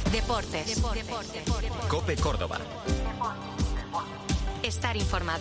Deportes. COPE Córdoba. Estar informado.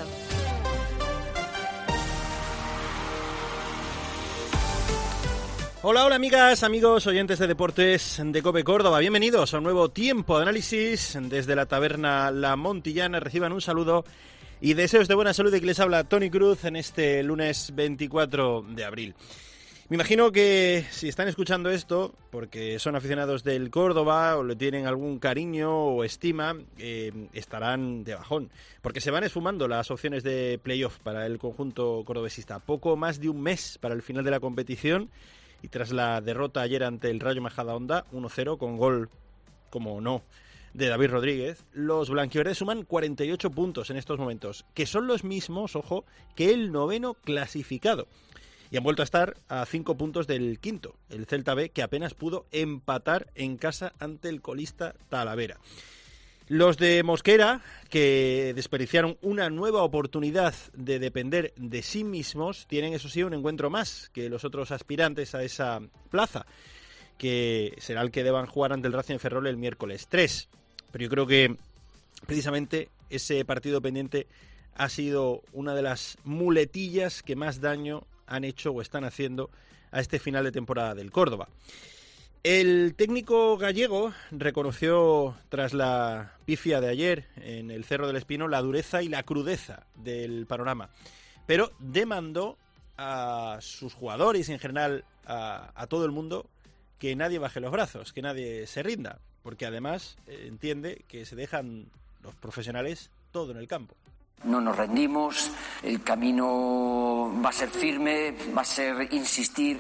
Hola, hola amigas, amigos, oyentes de Deportes de COPE Córdoba. Bienvenidos a un nuevo tiempo de análisis desde la taberna La Montillana. Reciban un saludo y deseos de buena salud de que les habla Toni Cruz en este lunes 24 de abril. Me imagino que si están escuchando esto, porque son aficionados del Córdoba o le tienen algún cariño o estima, estarán de bajón, porque se van esfumando las opciones de playoff para el conjunto cordobesista. Poco más de un mes para el final de la competición y tras la derrota ayer ante el Rayo Majadahonda, 1-0 con gol, como no, de David Rodríguez, los blanquiverdes suman 48 puntos en estos momentos, que son los mismos, ojo, que el noveno clasificado. Y han vuelto a estar a 5 puntos del quinto, el Celta B, que apenas pudo empatar en casa ante el colista Talavera. Los de Mosquera, que desperdiciaron una nueva oportunidad de depender de sí mismos, tienen eso sí un encuentro más que los otros aspirantes a esa plaza, que será el que deban jugar ante el Racing de Ferrol el miércoles 3. Pero yo creo que precisamente ese partido pendiente ha sido una de las muletillas que más daño han hecho o están haciendo a este final de temporada del Córdoba. El técnico gallego reconoció tras la pifia de ayer en el Cerro del Espino la dureza y la crudeza del panorama, pero demandó a sus jugadores y en general a todo el mundo que nadie baje los brazos, que nadie se rinda, porque además entiende que se dejan los profesionales todo en el campo. No nos rendimos, el camino va a ser firme, va a ser insistir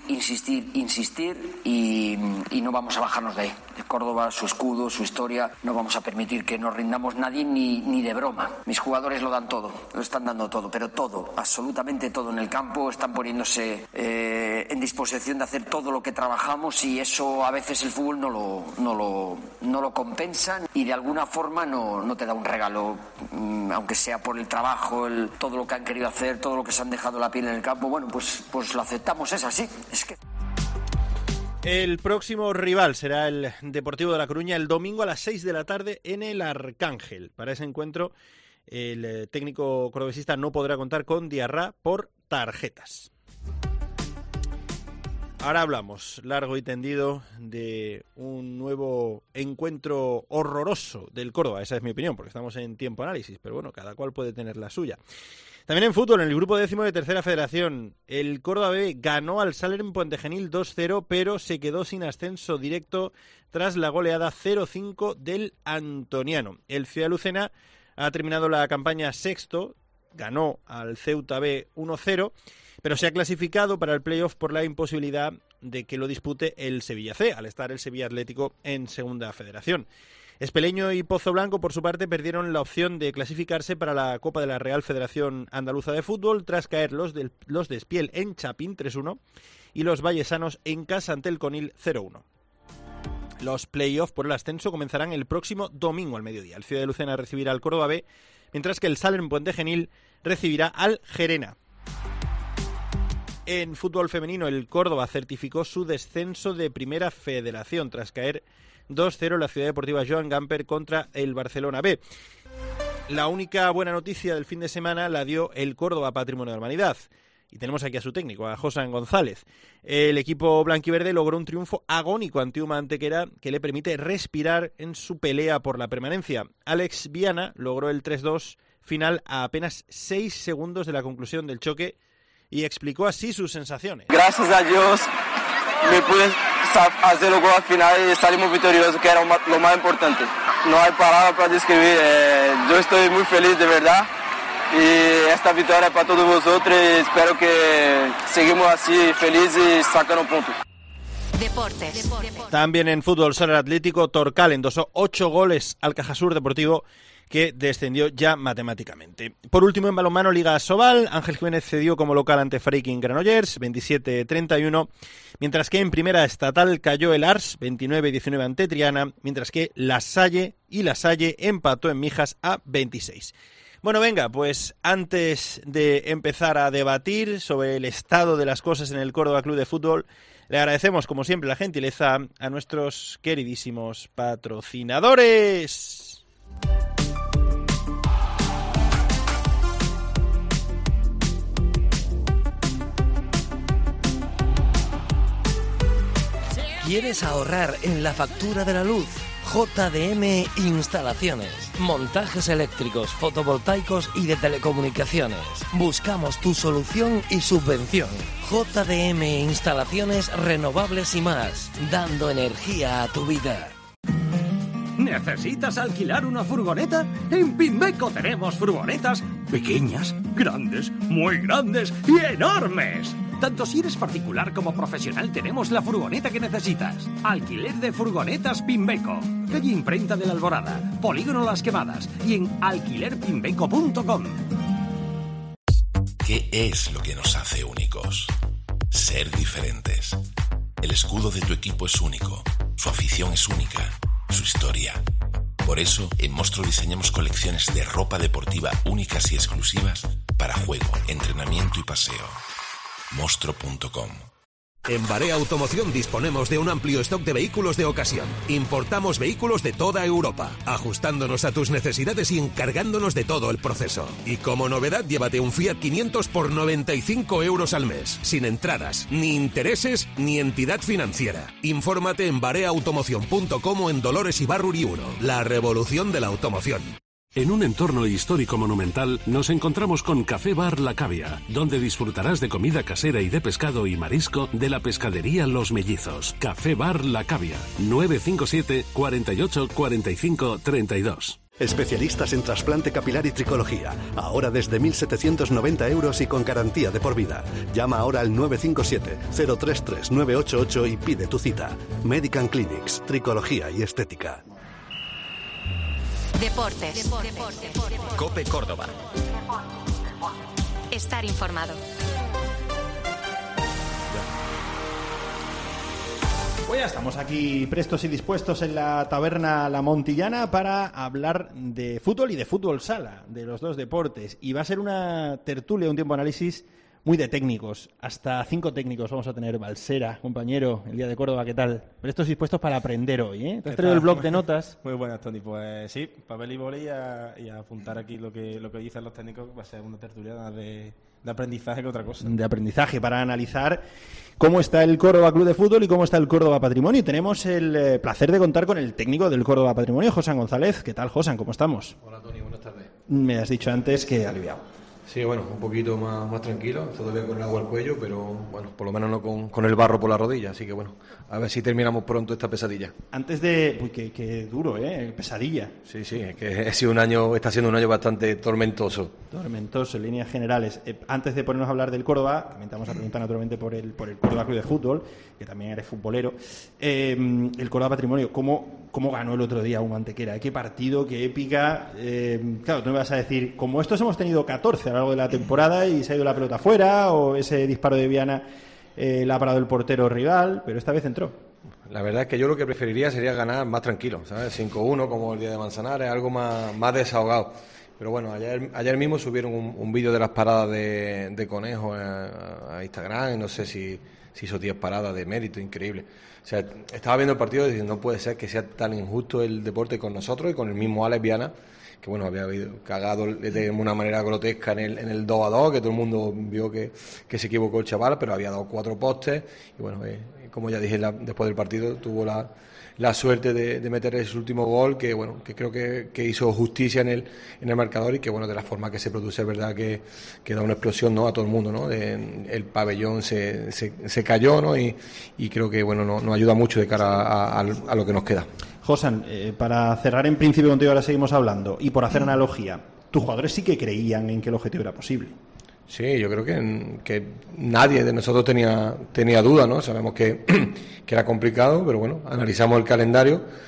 y no vamos a bajarnos de ahí. El Córdoba, su escudo, su historia, no vamos a permitir que nos rindamos nadie ni de broma. Mis jugadores lo dan todo, lo están dando todo, pero todo, absolutamente todo en el campo, están poniéndose en disposición de hacer todo lo que trabajamos y eso a veces el fútbol no lo compensa y de alguna forma no te da un regalo, aunque sea por el trabajo, todo lo que han querido hacer, todo lo que se han dejado la piel en el campo, bueno, pues lo aceptamos, es así. Es que... El próximo rival será el Deportivo de La Coruña el domingo a las 6 de la tarde en el Arcángel. Para ese encuentro, el técnico cordobesista no podrá contar con Diarra por tarjetas. Ahora hablamos largo y tendido de un nuevo encuentro horroroso del Córdoba. Esa es mi opinión, porque estamos en tiempo análisis, pero bueno, cada cual puede tener la suya. También en fútbol, en el grupo décimo de Tercera Federación, el Córdoba B ganó al Salern Puentegenil 2-0, pero se quedó sin ascenso directo tras la goleada 0-5 del Antoniano. El Ciudad Lucena ha terminado la campaña sexto, ganó al Ceuta B 1-0, pero se ha clasificado para el playoff por la imposibilidad de que lo dispute el Sevilla C, al estar el Sevilla Atlético en Segunda Federación. Espeleño y Pozo Blanco, por su parte, perdieron la opción de clasificarse para la Copa de la Real Federación Andaluza de Fútbol tras caer los de Espiel en Chapín 3-1 y los vallesanos en casa ante el Conil 0-1. Los playoffs por el ascenso comenzarán el próximo domingo al mediodía. El Ciudad de Lucena recibirá al Córdoba B, mientras que el Salern Puentegenil recibirá al Gerena. En fútbol femenino, el Córdoba certificó su descenso de Primera Federación tras caer 2-0 en la Ciudad Deportiva Joan Gamper contra el Barcelona B. La única buena noticia del fin de semana la dio el Córdoba Patrimonio de la Humanidad. Y tenemos aquí a su técnico, a Josan González. El equipo blanquiverde logró un triunfo agónico ante Uma Antequera que le permite respirar en su pelea por la permanencia. Alex Viana logró el 3-2 final a apenas 6 segundos de la conclusión del choque y explicó así sus sensaciones. Gracias a Dios me pude hacer el gol al final y salimos victoriosos, que era lo más importante. No hay palabras para describir, yo estoy muy feliz de verdad y esta victoria es para todos vosotros y espero que seguimos así felices y sacando puntos. Deportes. También en fútbol sala Atlético, Torcal endosó 8 goles al Cajasur Deportivo, que descendió ya matemáticamente. Por último, en balonmano, Liga Sobal, Ángel Jiménez cedió como local ante Freiking Granollers, 27-31, mientras que en primera estatal cayó el Ars, 29-19 ante Triana, mientras que La Salle empató en Mijas a 26. Bueno, venga, pues antes de empezar a debatir sobre el estado de las cosas en el Córdoba Club de Fútbol, Le agradecemos, como siempre, la gentileza a nuestros queridísimos patrocinadores. ¿Quieres ahorrar en la factura de la luz? JDM Instalaciones. Montajes eléctricos, fotovoltaicos y de telecomunicaciones. Buscamos tu solución y subvención. JDM Instalaciones Renovables y más, dando energía a tu vida. ¿Necesitas alquilar una furgoneta? En Pimbeco tenemos furgonetas pequeñas, grandes, muy grandes y enormes. Tanto si eres particular como profesional tenemos la furgoneta que necesitas. Alquiler de furgonetas Pimbeco. Calle Imprenta de la Alborada, Polígono Las Quemadas y en alquilerpimbeco.com. ¿Qué es lo que nos hace únicos? Ser diferentes. El escudo de tu equipo es único, su afición es única, su historia. Por eso, en Monstruo diseñamos colecciones de ropa deportiva únicas y exclusivas para juego, entrenamiento y paseo. Monstruo.com. En Barea Automoción disponemos de un amplio stock de vehículos de ocasión. Importamos vehículos de toda Europa, ajustándonos a tus necesidades y encargándonos de todo el proceso. Y como novedad, llévate un Fiat 500 por 95 euros al mes, sin entradas, ni intereses, ni entidad financiera. Infórmate en bareaautomoción.com o en Dolores Ibarruri 1, la revolución de la automoción. En un entorno histórico monumental nos encontramos con Café Bar La Cavia, donde disfrutarás de comida casera y de pescado y marisco de la pescadería Los Mellizos. Café Bar La Cavia, 957 48 45 32. Especialistas en trasplante capilar y tricología. Ahora desde 1.790 euros y con garantía de por vida. Llama ahora al 957-033-988 y pide tu cita. Medican Clinics, tricología y estética. Deportes. COPE Córdoba. Estar informado. Pues ya estamos aquí prestos y dispuestos en la taberna La Montillana para hablar de fútbol y de fútbol sala, de los dos deportes. Y va a ser una tertulia, un tiempo de análisis muy de técnicos. Hasta 5 técnicos vamos a tener. Balsera, compañero, el día de Córdoba, ¿qué tal? Prestos y dispuestos para aprender hoy, ¿eh? ¿Te has traído el blog de notas? Muy buenas, Tony. Pues sí, papel y boli y a apuntar aquí lo que dicen los técnicos. Va a ser una tertulia de aprendizaje que otra cosa. De aprendizaje para analizar cómo está el Córdoba Club de Fútbol y cómo está el Córdoba Patrimonio. Y tenemos el placer de contar con el técnico del Córdoba Patrimonio, Josan González. ¿Qué tal, Josan? ¿Cómo estamos? Hola, Tony. Buenas tardes. Me has dicho antes que aliviado. Sí, bueno, un poquito más tranquilo, todavía con el agua al cuello, pero bueno, por lo menos no con el barro por la rodilla, así que bueno, a ver si terminamos pronto esta pesadilla. Antes de... Uy, qué duro, pesadilla. Sí, es que está siendo un año bastante tormentoso. Tormentoso, en líneas generales. Antes de ponernos a hablar del Córdoba, también te vamos a preguntar naturalmente por el Córdoba Club de Fútbol, que también eres futbolero. El Córdoba Patrimonio, ¿cómo ganó el otro día un Antequera? ¿Qué partido? ¿Qué épica? Claro, tú me vas a decir, como estos hemos tenido 14 a lo largo de la temporada y se ha ido la pelota fuera, o ese disparo de Viana la ha parado el portero rival, pero esta vez entró. La verdad es que yo lo que preferiría sería ganar más tranquilo, ¿sabes? 5-1 como el día de Manzanares, algo más desahogado. Pero bueno, ayer mismo subieron un vídeo de las paradas de Conejo a Instagram, y no sé si hizo 10 paradas de mérito, increíble. O sea, estaba viendo el partido y diciendo, no puede ser que sea tan injusto el deporte con nosotros y con el mismo Alex Viana, que bueno, había cagado de una manera grotesca en el 2-2, que todo el mundo vio que se equivocó el chaval, pero había dado 4 postes y bueno, como ya dije después del partido, tuvo la suerte de meter ese último gol que bueno, que creo que hizo justicia en el marcador, y que bueno, de la forma que se produce es verdad que da una explosión, ¿no?, a todo el mundo, ¿no? El pabellón se cayó, ¿no? Y creo que bueno, nos ayuda mucho de cara a lo que nos queda. Josan, para cerrar en principio contigo, ahora seguimos hablando, y por hacer analogía, tus jugadores sí que creían en que el objetivo era posible. Sí, yo creo que nadie de nosotros tenía duda, ¿no? Sabemos que era complicado, pero bueno, analizamos el calendario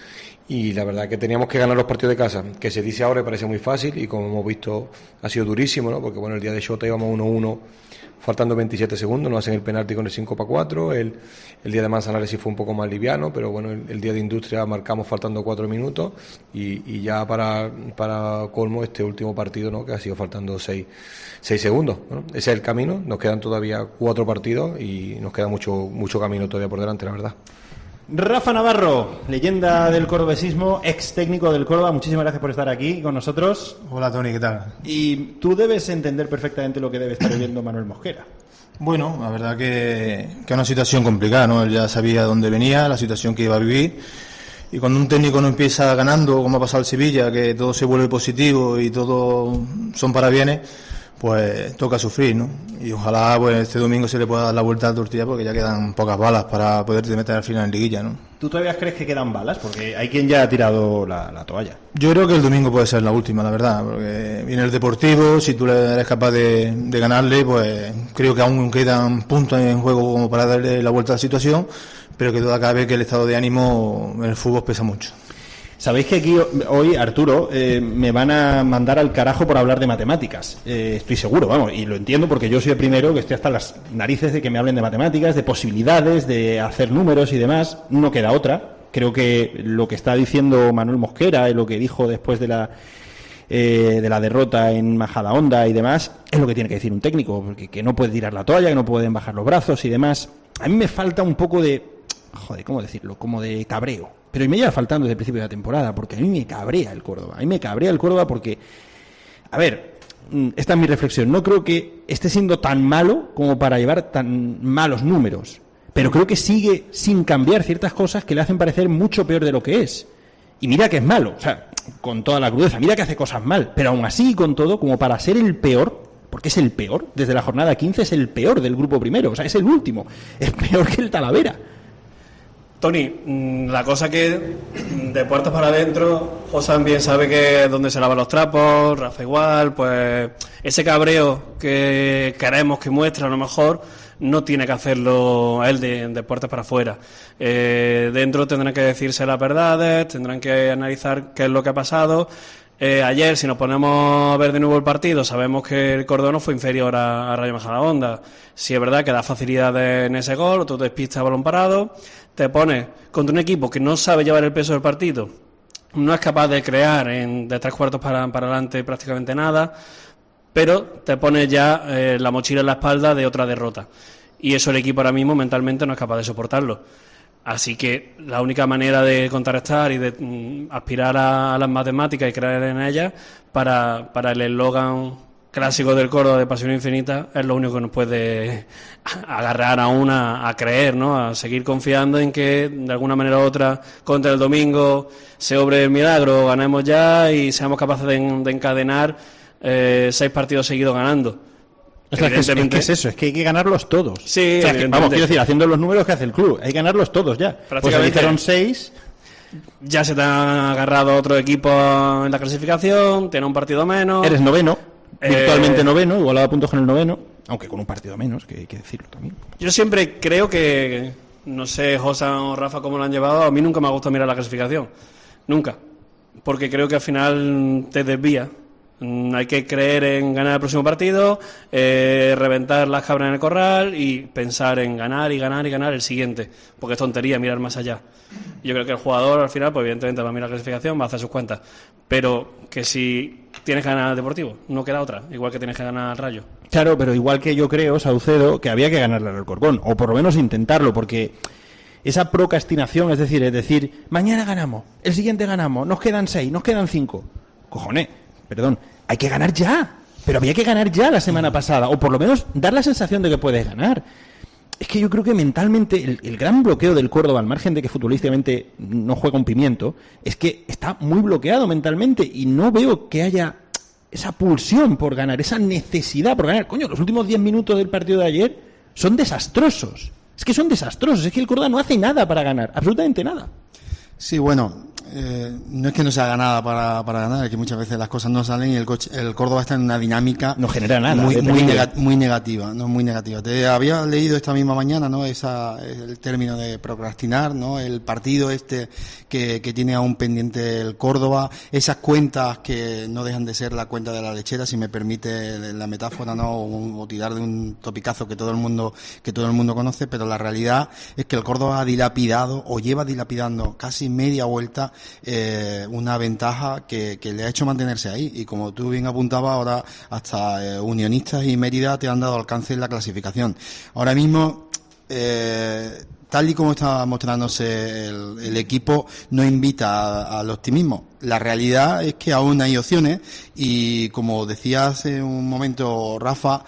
y la verdad que teníamos que ganar los partidos de casa, que se dice ahora y parece muy fácil, y como hemos visto ha sido durísimo, ¿no? Porque bueno, el día de Xota íbamos 1-1 faltando 27 segundos, nos hacen el penalti con el 5-4, el día de Manzanares sí fue un poco más liviano, pero bueno, el día de Industria marcamos faltando 4 minutos, y ya para colmo este último partido, ¿no? Que ha sido faltando 6 segundos, ¿no? Ese es el camino, nos quedan todavía 4 partidos y nos queda mucho camino todavía por delante, la verdad. Rafa Navarro, leyenda del cordobesismo, ex técnico del Córdoba, muchísimas gracias por estar aquí con nosotros. Hola Tony, ¿qué tal? Y tú debes entender perfectamente lo que debe estar viviendo Manuel Mosquera. Bueno, la verdad que es una situación complicada, ¿no? Él ya sabía dónde venía, la situación que iba a vivir, y cuando un técnico no empieza ganando, como ha pasado el Sevilla, que todo se vuelve positivo y todo son parabienes, pues toca sufrir, ¿no? Y ojalá pues este domingo se le pueda dar la vuelta a la tortilla, porque ya quedan pocas balas para poderte meter al final en liguilla, ¿no? ¿Tú todavía crees que quedan balas? Porque hay quien ya ha tirado la toalla. Yo creo que el domingo puede ser la última, la verdad, porque viene el Deportivo, si tú eres capaz de ganarle, pues creo que aún quedan puntos en juego como para darle la vuelta a la situación, pero que toda cabe que el estado de ánimo en el fútbol pesa mucho. Sabéis que aquí hoy, Arturo, me van a mandar al carajo por hablar de matemáticas. Estoy seguro, vamos, y lo entiendo porque yo soy el primero que estoy hasta las narices de que me hablen de matemáticas, de posibilidades, de hacer números y demás. No queda otra. Creo que lo que está diciendo Manuel Mosquera y lo que dijo después de la derrota en Majadahonda y demás, es lo que tiene que decir un técnico, porque que no puede tirar la toalla, que no pueden bajar los brazos y demás. A mí me falta un poco de, ¿cómo decirlo? Como de cabreo. Pero me lleva faltando desde el principio de la temporada, porque a mí me cabrea el Córdoba. A mí me cabrea el Córdoba porque, a ver, esta es mi reflexión. No creo que esté siendo tan malo como para llevar tan malos números. Pero creo que sigue sin cambiar ciertas cosas que le hacen parecer mucho peor de lo que es. Y mira que es malo, o sea, con toda la crudeza. Mira que hace cosas mal. Pero aún así, con todo, como para ser el peor, porque es el peor, desde la jornada 15 es el peor del grupo primero. O sea, es el último. Es peor que el Talavera. Tony, la cosa que de puertas para adentro, José bien sabe que es donde se lavan los trapos, Rafa igual, pues ese cabreo que queremos que muestre a lo mejor no tiene que hacerlo él de puertas para afuera. Dentro tendrán que decirse las verdades, tendrán que analizar qué es lo que ha pasado. Ayer, si nos ponemos a ver de nuevo el partido, sabemos que el Córdoba no fue inferior a Rayo Majadahonda. Si es verdad que da facilidades en ese gol, tú despistas a balón parado, te pones contra un equipo que no sabe llevar el peso del partido, no es capaz de crear de 3/4 para adelante prácticamente nada, pero te pones ya la mochila en la espalda de otra derrota. Y eso el equipo ahora mismo mentalmente no es capaz de soportarlo. Así que la única manera de contrarrestar y de aspirar a las matemáticas y creer en ellas para el eslogan clásico del Córdoba de Pasión Infinita es lo único que nos puede agarrar aún a creer, ¿no? A seguir confiando en que de alguna manera u otra contra el domingo se obre el milagro, ganemos ya y seamos capaces de encadenar 6 partidos seguidos ganando. Es que es eso, es que hay que ganarlos todos. Sí, o sea, vamos, quiero decir, haciendo los números que hace el club, hay que ganarlos todos ya. Prácticamente pues hicieron 6. Ya se te han agarrado otro equipo en la clasificación, tiene un partido menos. Eres noveno, virtualmente noveno, igualado a puntos con el noveno, aunque con un partido menos, que hay que decirlo también. Yo siempre creo que, no sé, José o Rafa cómo lo han llevado, a mí nunca me ha gustado mirar la clasificación. Nunca. Porque creo que al final te desvía. Hay que creer en ganar el próximo partido, reventar las cabras en el corral y pensar en ganar y ganar y ganar el siguiente, porque es tontería mirar más allá. Yo creo que el jugador al final, pues evidentemente va a mirar la clasificación, va a hacer sus cuentas, pero que si tienes que ganar al Deportivo, no queda otra, igual que tienes que ganar al Rayo. Claro, pero igual que yo creo, Saucedo, que había que ganarle al Alcorcón, o por lo menos intentarlo, porque esa procrastinación, es decir, mañana ganamos, el siguiente ganamos, nos quedan 6, nos quedan 5, cojones. Perdón, hay que ganar ya. Pero había que ganar ya la semana pasada. O por lo menos dar la sensación de que puedes ganar. Es que yo creo que mentalmente el gran bloqueo del Córdoba, al margen de que futbolísticamente no juega un pimiento, es que está muy bloqueado mentalmente y no veo que haya esa pulsión por ganar, esa necesidad por ganar. Coño, los últimos 10 minutos del partido de ayer son desastrosos. Es que son desastrosos. Es que el Córdoba no hace nada para ganar. Absolutamente nada. Sí, bueno, no es que no se haga nada para ganar, es que muchas veces las cosas no salen y el Córdoba está en una dinámica no genera nada, muy negativa, no muy negativa. Te había leído esta misma mañana, ¿no? El término de procrastinar, ¿no? El partido que tiene aún pendiente el Córdoba, esas cuentas que no dejan de ser la cuenta de la lechera, si me permite la metáfora, ¿no? O tirar de un topicazo que todo el mundo conoce, pero la realidad es que el Córdoba ha dilapidado o lleva dilapidando casi media vuelta una ventaja que le ha hecho mantenerse ahí, y como tú bien apuntabas, ahora hasta Unionistas y Mérida te han dado alcance en la clasificación. Ahora mismo tal y como está mostrándose el equipo, no invita al optimismo. La realidad es que aún hay opciones y, como decía hace un momento Rafa,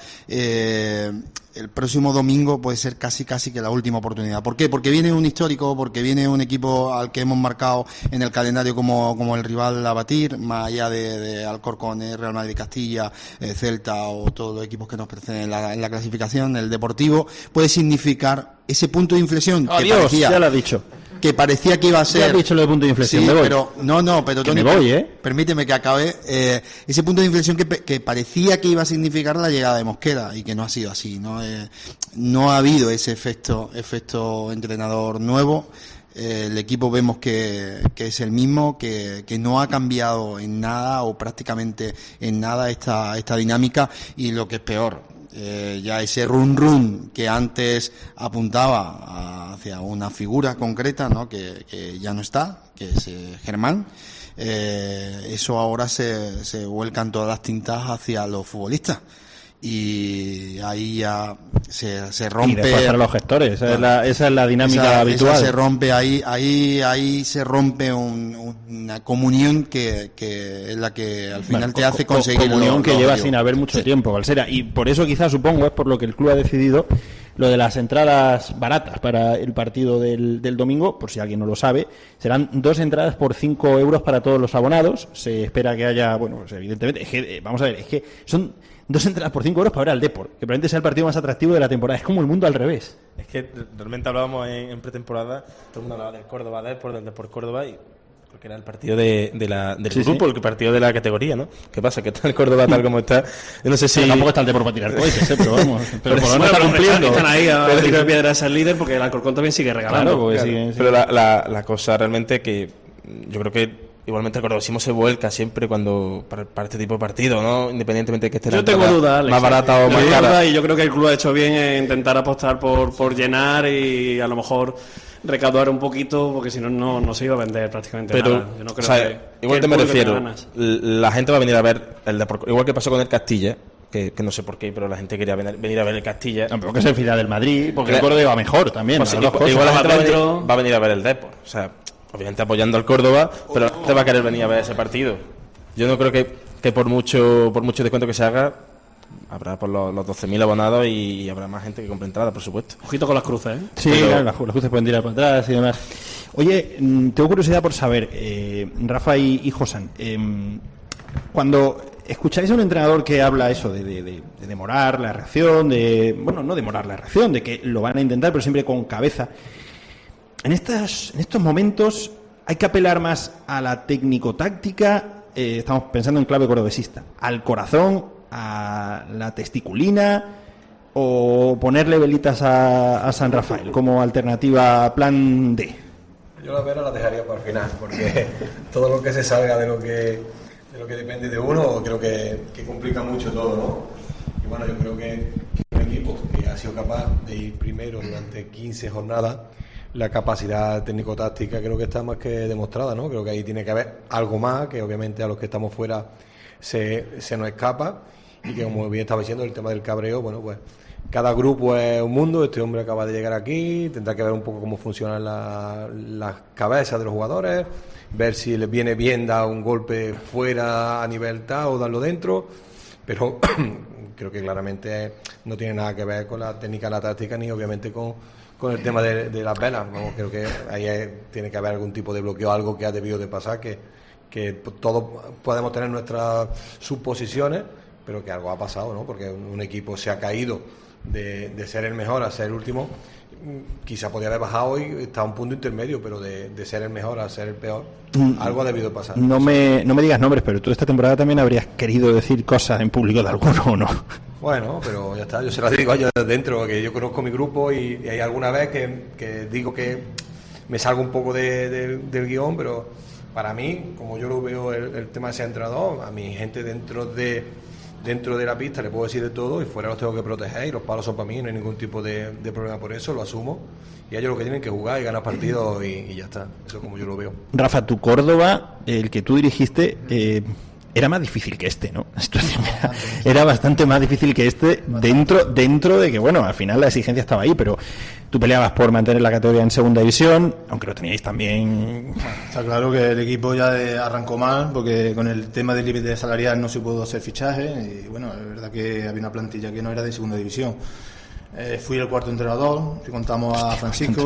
el próximo domingo puede ser casi que la última oportunidad. ¿Por qué? Porque viene un histórico, porque viene un equipo al que hemos marcado en el calendario como el rival a batir, más allá de Alcorcón, Real Madrid, Castilla, Celta o todos los equipos que nos preceden en la clasificación. El Deportivo puede significar ese punto de inflexión que parecía, ya lo has dicho, que parecía que iba a ser. Ya has dicho lo de punto de inflexión. Sí, me voy. pero pero Tony, permíteme que acabe. Ese punto de inflexión que parecía que iba a significar la llegada de Mosquera, y que no ha sido así, no ha habido ese efecto entrenador nuevo. El equipo vemos que es el mismo, que no ha cambiado en nada o prácticamente en nada esta dinámica, y lo que es peor, ya ese run que antes apuntaba hacia una figura concreta, ¿no? que ya no está, que es Germán. Eso ahora se vuelcan todas las tintas hacia los futbolistas, y ahí ya se rompe. Y después para los gestores, esa es la dinámica habitual. Esa se rompe ahí se rompe una comunión que es la que al final te hace conseguir comunión que lleva sin haber mucho tiempo, Valsera, y por eso quizás, supongo, es por lo que el club ha decidido lo de las entradas baratas para el partido del domingo. Por si alguien no lo sabe, serán 2 entradas por 5 euros para todos los abonados. Se espera que haya, pues evidentemente, vamos a ver, es que son 2 entradas por 5 euros para ver al Depor, que probablemente sea el partido más atractivo de la temporada. Es como el mundo al revés. Es que realmente hablábamos en pretemporada, todo el mundo hablaba del Córdoba Depor, del Depor Córdoba, y porque era el partido del grupo, el partido de la categoría, ¿no? ¿Qué pasa? Que está el Córdoba tal como está. Yo no sé si... Tampoco está el Depor para tirar cohetes, pero vamos. Pero por lo menos está cumpliendo. Están ahí a tirar piedras al líder, porque el Alcorcón también sigue regalando. Claro, sigue. Pero la cosa realmente que yo creo que igualmente el cordobesismo se vuelca siempre cuando para este tipo de partido, ¿no? Independientemente de que esté yo tengo dudas, Alex, más barata o más cara. Y yo creo que el club ha hecho bien en intentar apostar por llenar y a lo mejor recaudar un poquito, porque si no se iba a vender prácticamente nada. Yo no creo igual te me refiero, la gente va a venir a ver el Deportivo, igual que pasó con el Castilla, que no sé por qué, pero la gente quería venir a ver el Castilla. No, pero que es el final del Madrid, porque el Córdoba va mejor también. Pues igual la gente va a venir a ver el Depor, o sea, obviamente apoyando al Córdoba, pero la gente va a querer venir a ver ese partido. Yo no creo que por mucho descuento que se haga, habrá por los 12.000 abonados y habrá más gente que compre entrada, por supuesto. Ojito con las cruces, ¿eh? Sí, claro, las cruces pueden tirar para atrás y demás. Oye, tengo curiosidad por saber, Rafa y Josan, cuando escucháis a un entrenador que habla eso de demorar la reacción, no demorar la reacción, de que lo van a intentar, pero siempre con cabeza, en estos momentos hay que apelar más a la técnico-táctica, estamos pensando en clave cordobesista, al corazón, a la testiculina, o ponerle velitas a San Rafael como alternativa plan D. Yo la vela la dejaría para el final, porque todo lo que se salga de lo que depende de uno, creo que complica mucho todo, ¿no? Y bueno, yo creo que un equipo que ha sido capaz de ir primero durante 15 jornadas, la capacidad técnico-táctica creo que está más que demostrada, ¿no? Creo que ahí tiene que haber algo más, que obviamente a los que estamos fuera se nos escapa, y que, como bien estaba diciendo, el tema del cabreo, bueno, pues cada grupo es un mundo. Este hombre acaba de llegar aquí, tendrá que ver un poco cómo funcionan las cabezas de los jugadores, ver si les viene bien dar un golpe fuera a nivel tal o darlo dentro, pero creo que claramente no tiene nada que ver con la técnica, la táctica, ni obviamente con el tema de las velas. Vamos, creo que ahí tiene que haber algún tipo de bloqueo, algo que ha debido de pasar, que todos podemos tener nuestras suposiciones, pero que algo ha pasado, ¿no? Porque un equipo se ha caído de ser el mejor a ser el último. quizá podría haber bajado y está a un punto intermedio, pero de ser el mejor a ser el peor, algo ha debido pasar. No me digas nombres, pero tú esta temporada también habrías querido decir cosas en público de alguno, ¿o no? Bueno, pero ya está, yo se las digo yo desde dentro, que yo conozco mi grupo y hay alguna vez que digo que me salgo un poco del guión, pero para mí, como yo lo veo el tema de ser entrenador, a mi gente dentro de la pista le puedo decir de todo y fuera los tengo que proteger y los palos son para mí, no hay ningún tipo de problema por eso, lo asumo y ellos lo que tienen que jugar y ganar partidos y ya está, eso es como yo lo veo. Rafa, tu Córdoba, el que tú dirigiste, era más difícil que este, ¿no? La situación era bastante más difícil que este dentro de que, bueno, al final la exigencia estaba ahí, pero tú peleabas por mantener la categoría en segunda división, aunque lo teníais también. Está claro que el equipo ya arrancó mal, porque con el tema del límite salarial no se pudo hacer fichaje y, bueno, es verdad que había una plantilla que no era de segunda división. Fui el cuarto entrenador, si contamos a Francisco.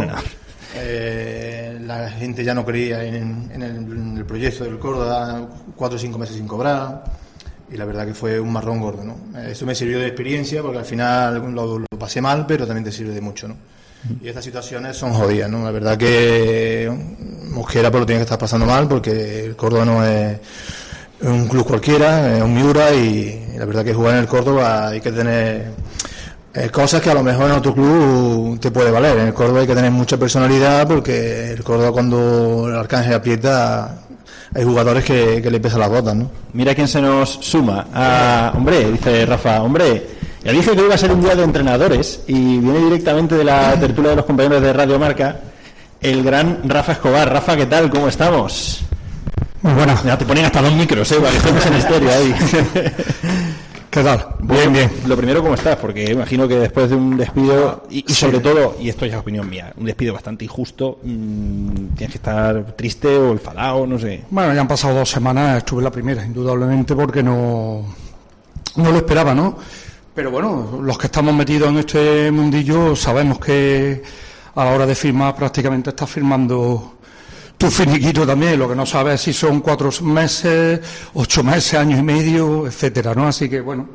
La gente ya no creía en el proyecto del Córdoba, 4 o 5 meses sin cobrar y la verdad que fue un marrón gordo, ¿no? Eso me sirvió de experiencia porque al final lo pasé mal, pero también te sirve de mucho, ¿no? Y estas situaciones son jodidas, ¿no? La verdad que Mosquera pues lo tiene que estar pasando mal porque el Córdoba no es un club cualquiera, es un Miura y la verdad que jugar en el Córdoba hay que tener cosas que a lo mejor en otro club te puede valer. En el Córdoba hay que tener mucha personalidad porque el Córdoba cuando el Arcángel aprieta hay jugadores que le pesan las botas, ¿no? Mira quién se nos suma. Hombre, dice Rafa, ya dije que iba a ser un día de entrenadores y viene directamente de la tertulia de los compañeros de Radio Marca el gran Rafa Escobar. Rafa, ¿qué tal? ¿Cómo estamos? Muy buenas. Ya te ponen hasta 2 micros, para que estemos en estéreo ahí. ¿Qué tal? Bueno, bien. Lo primero, ¿cómo estás? Porque imagino que después de un despido, y sobre todo, y esto ya es opinión mía, un despido bastante injusto, tienes que estar triste o enfadado, no sé. Bueno, ya han pasado 2 semanas, estuve la primera, indudablemente, porque no lo esperaba, ¿no? Pero bueno, los que estamos metidos en este mundillo sabemos que a la hora de firmar prácticamente estás firmando tu finiquito también, lo que no sabes si son 4 meses, 8 meses, años y medio, etcétera, ¿no? Así que bueno,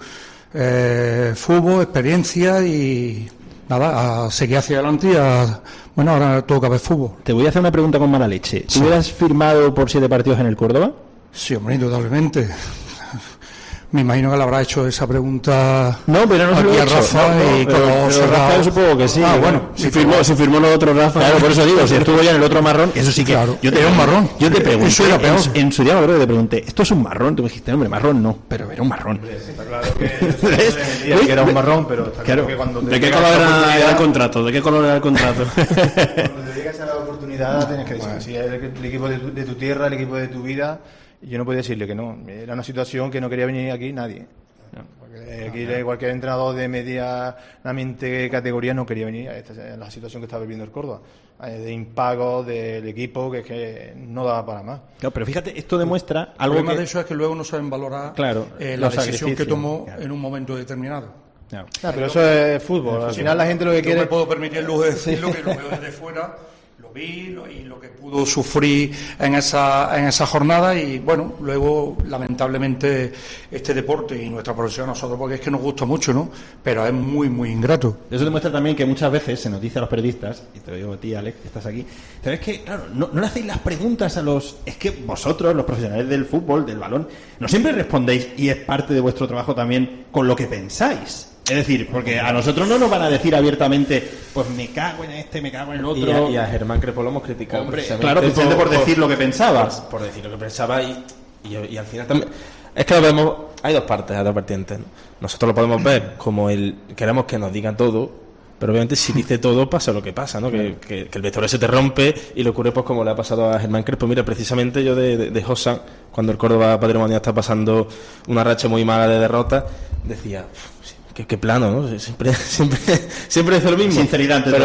fútbol, experiencia y nada, a seguir hacia adelante y bueno, ahora toca ver fútbol. Te voy a hacer una pregunta con mala leche. ¿Tú hubieras firmado por 7 partidos en el Córdoba? Sí, hombre, indudablemente. Me imagino que le habrá hecho esa pregunta. No, pero no se lo he hecho. Rafa, pero Rafa yo supongo que sí. Bueno, si firmó lo otro Rafa. Claro, por eso digo, si estuvo ya en el otro marrón, eso sí que. Claro, era un marrón. Yo te pregunté, eso era peor. En su día me acuerdo que te pregunté, ¿esto es un marrón? Tú me dijiste, hombre, marrón no, pero era un marrón. Está claro que era un marrón, pero está claro que cuando ¿De qué color era el contrato? ¿De qué color era el contrato? Cuando te llegas a la oportunidad, tienes que decir, si es el equipo de tu tierra, el equipo de tu vida, yo no podía decirle que no. Era una situación que no quería venir aquí nadie. No, porque aquí cualquier entrenador de medianamente categoría no quería venir. Esta es la situación que está viviendo el Córdoba, de impago del equipo que no daba para más. Claro, pero fíjate, esto demuestra algo. El problema de eso es que luego no saben valorar la decisión que tomó en un momento determinado. Claro, pero eso es fútbol. Al final la gente lo que quiere. Yo me puedo permitir el lujo de decirlo, que lo veo desde fuera. Lo vi y lo que pudo sufrir en esa jornada y bueno, luego lamentablemente este deporte y nuestra profesión a nosotros, porque es que nos gusta mucho, ¿no? Pero es muy, muy ingrato. Eso demuestra también que muchas veces se nos dice a los periodistas, y te lo digo a ti, Alex, que estás aquí, pero es que, claro, no le hacéis las preguntas a los... Es que vosotros, los profesionales del fútbol, del balón, no siempre respondéis, y es parte de vuestro trabajo también, con lo que pensáis. Es decir, porque a nosotros no nos van a decir abiertamente, pues me cago en este, me cago en el otro. Y a Germán Crespo lo hemos criticado. Hombre, claro, precisamente por decir lo que pensabas. Por decir lo que pensaba y al final también. Es que lo vemos, hay 2 partes, hay 2 vertientes, ¿no? Nosotros lo podemos ver como queremos que nos digan todo, pero obviamente si dice todo pasa lo que pasa, ¿no? Que el vestuario se te rompe y le ocurre pues como le ha pasado a Germán Crespo. Mira, precisamente yo de Josan, cuando el Córdoba Patrimonio está pasando una racha muy mala de derrota, decía... Qué plano, ¿no? Siempre dice lo mismo. Sinceridad. Pero